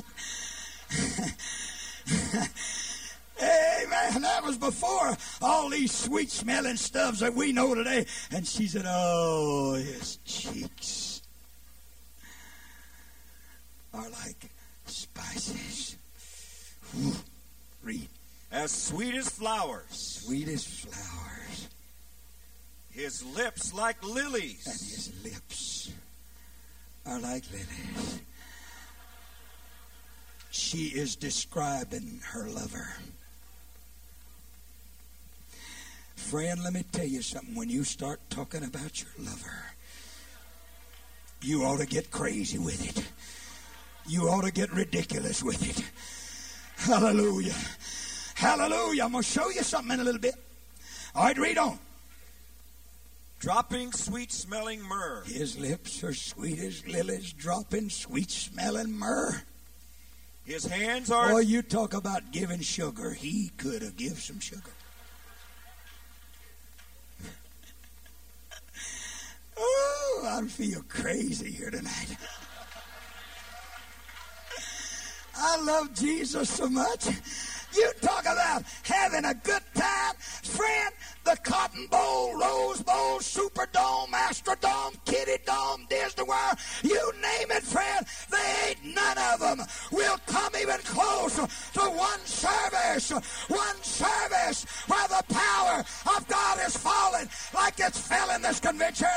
Amen. That was before all these sweet-smelling stuffs that we know today. And she said, oh, his cheeks are like spices. Whew. Read. As sweet as flowers. Sweet as flowers. His lips like lilies. And his lips are like lilies. She is describing her lover. Friend, let me tell you something. When you start talking about your lover, you ought to get crazy with it. You ought to get ridiculous with it. Hallelujah. Hallelujah. I'm going to show you something in a little bit. All right, read on. Dropping sweet-smelling myrrh. His lips are sweet as lilies, dropping sweet-smelling myrrh. His hands are... Boy, you talk about giving sugar. He could have given some sugar. Oh, I feel crazy here tonight. I love Jesus so much. You talk about having a good time. Friend, the Cotton Bowl, Rose Bowl, Superdome, Astrodome, Kitty Dome, Disney World, you name it, friend, they ain't none of them will come even close to one service, one service where the power of God is falling like it's fell in this convention.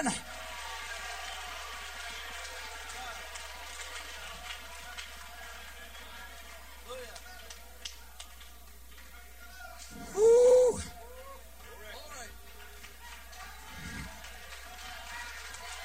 Woo.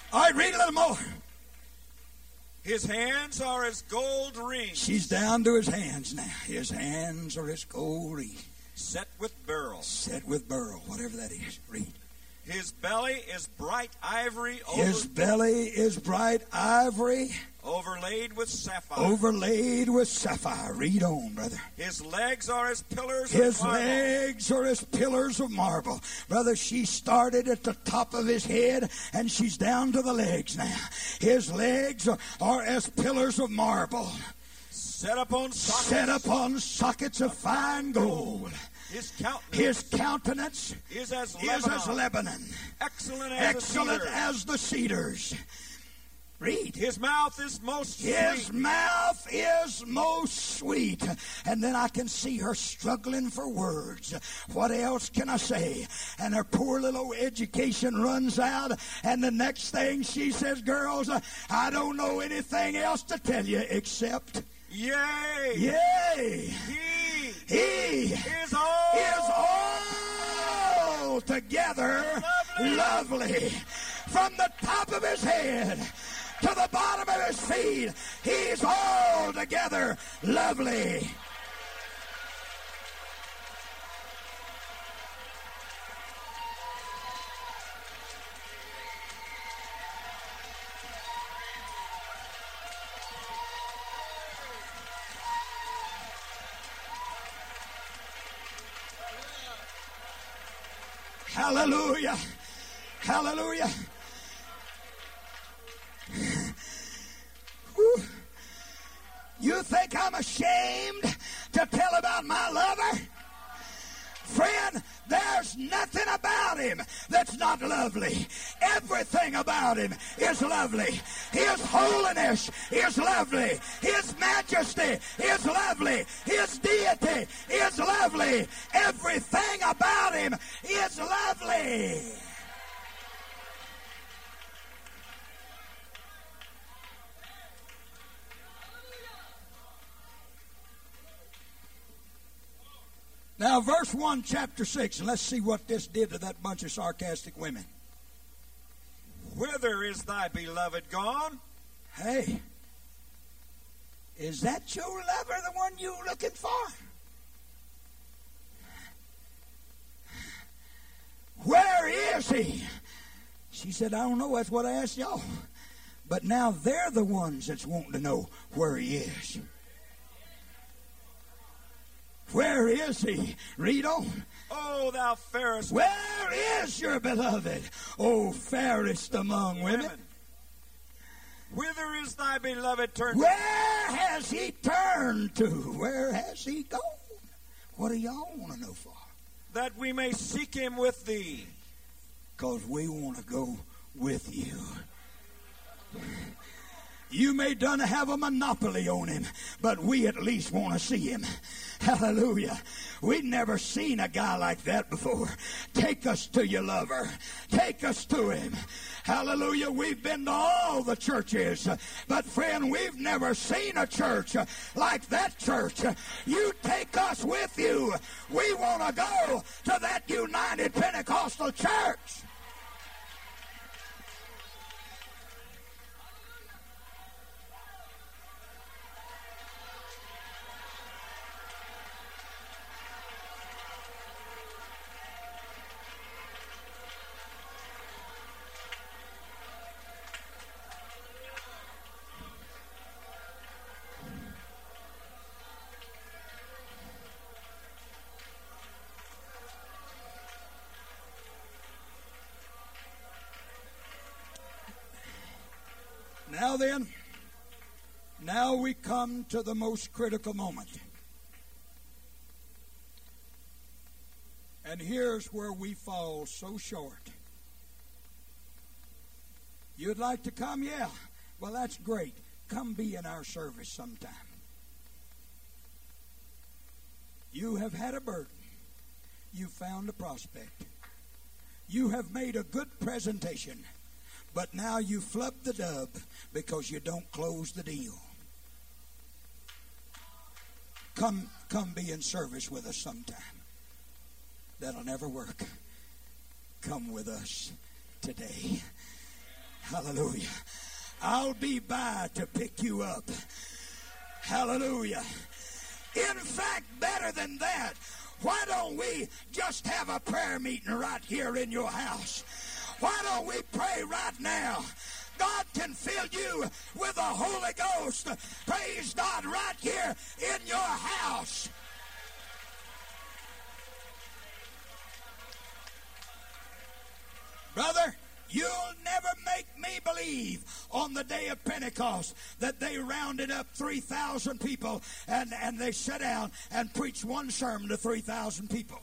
All right, read a little more. His hands are as gold rings. She's down to his hands now. His hands are as gold rings. Set with beryl. Set with beryl, whatever that is. Read. His belly is bright ivory. Over, His belly is bright ivory. Overlaid with sapphire. Overlaid with sapphire. Read on, brother. His legs are as pillars His of marble. legs are as pillars of marble. Brother, she started at the top of his head and she's down to the legs now. His legs are, are as pillars of marble. Set upon sockets. Set upon sockets of fine gold. His countenance, His countenance is as is Lebanon. as Lebanon. Excellent as Excellent the cedar. as the cedars. Read. His mouth is most His sweet. mouth is most sweet. And then I can see her struggling for words. What else can I say? And her poor little education runs out. And the next thing she says, girls, I don't know anything else to tell you except, Yea. yea, He, he is all. is altogether lovely. From the top of his head to the bottom of his feet, he's altogether lovely. Hallelujah. Hallelujah. Whew. You think I'm ashamed to tell about my lover? Friend, there's nothing about him that's not lovely. Everything about him is lovely. His holiness is lovely. His majesty is lovely. His deity is lovely. Everything about him is lovely. Now, verse one, chapter six, and let's see what this did to that bunch of sarcastic women. Whither is thy beloved gone? Hey, is that your lover, the one you looking for? Where is he? She said, I don't know. That's what I asked y'all. But now they're the ones that's wanting to know where he is. Where is he? Read on. Oh, thou fairest. Where is your beloved? Oh, fairest among women. women. Whither is thy beloved turned? Where has he turned to? Where has he gone? What do y'all want to know for? That we may seek him with thee. Because we want to go with you. You may done have a monopoly on him, but we at least want to see him. Hallelujah. We'd never seen a guy like that before. Take us to your lover. Take us to him. Hallelujah. We've been to all the churches, but friend, we've never seen a church like that church. You take us with you. We want to go to that United Pentecostal Church. Now then, now we come to the most critical moment. And here's where we fall so short. You'd like to come? Yeah. Well, that's great. Come be in our service sometime. You have had a burden. You found a prospect. You have made a good presentation. But now you flub the dub because you don't close the deal. Come, come be in service with us sometime. That'll never work. Come with us today. Hallelujah. I'll be by to pick you up. Hallelujah. In fact, better than that, why don't we just have a prayer meeting right here in your house? Why don't we pray right now? God can fill you with the Holy Ghost. Praise God, right here in your house. Brother, you'll never make me believe on the day of Pentecost that they rounded up three thousand people and, and they sat down and preached one sermon to three thousand people.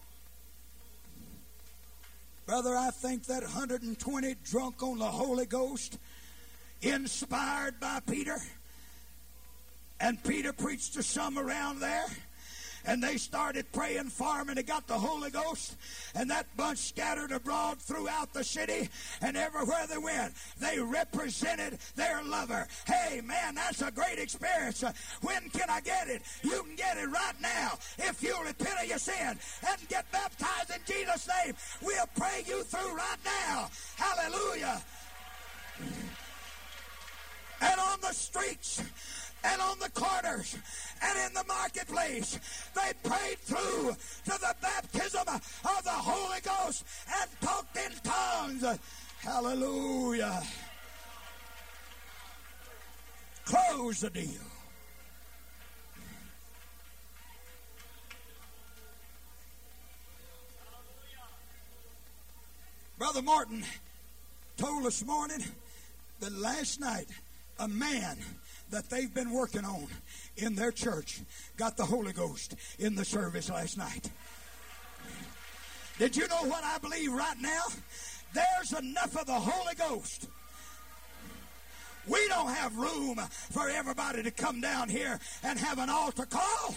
Brother, I think that one hundred twenty drunk on the Holy Ghost, inspired by Peter, and Peter preached to some around there, and they started praying for him, and they got the Holy Ghost, and that bunch scattered abroad throughout the city, and everywhere they went, they represented their lover. Hey, man, that's a great experience. When can I get it? You can get it right now. If you repent of your sin and get baptized in Jesus' name, we'll pray you through right now. Hallelujah. And on the streets, and on the corners, and in the marketplace, they prayed through to the baptism of the Holy Ghost and talked in tongues. Hallelujah. Close the deal. Brother Martin told us this morning that last night a man that they've been working on in their church got the Holy Ghost in the service last night. Did you know what I believe right now? There's enough of the Holy Ghost. We don't have room for everybody to come down here and have an altar call.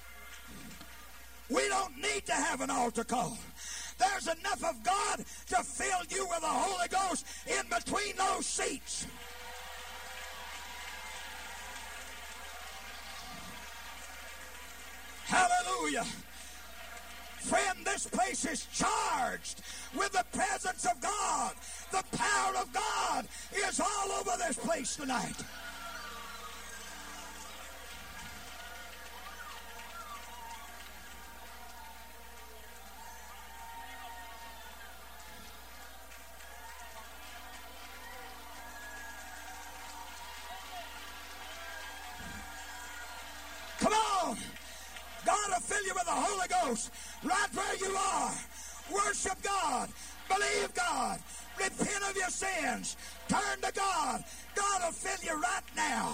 We don't need to have an altar call. There's enough of God to fill you with the Holy Ghost in between those seats. Hallelujah. Friend, this place is charged with the presence of God. The power of God is all over this place tonight. Come on. God will fill you with the Holy Ghost right where you are. Worship God. Believe God. Repent of your sins. Turn to God. God will fill you right now.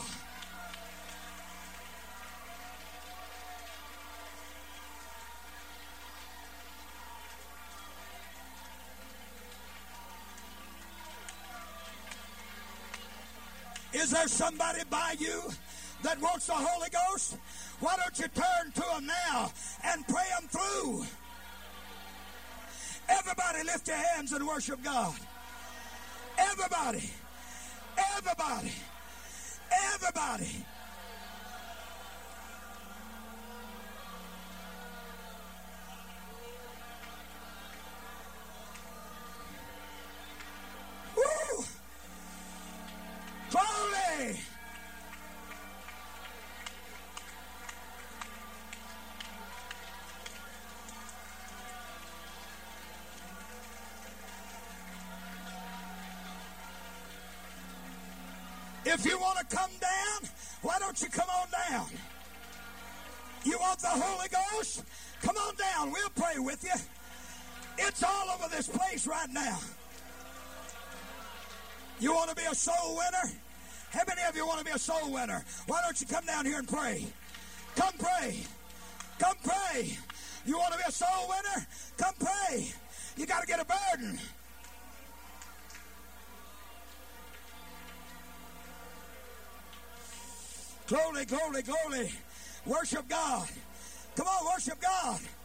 Is there somebody by you that wants the Holy Ghost? Why don't you turn to them now and pray them through? Everybody lift your hands and worship God. Everybody. Everybody. Everybody. Woo! Glory! If you want to come down, why don't you come on down? You want the Holy Ghost? Come on down. We'll pray with you. It's all over this place right now. You want to be a soul winner? How many of you want to be a soul winner? Why don't you come down here and pray? Come pray. Come pray. You want to be a soul winner? Come pray. You got to get a burden. Glory, glory, glory. Worship God. Come on, worship God.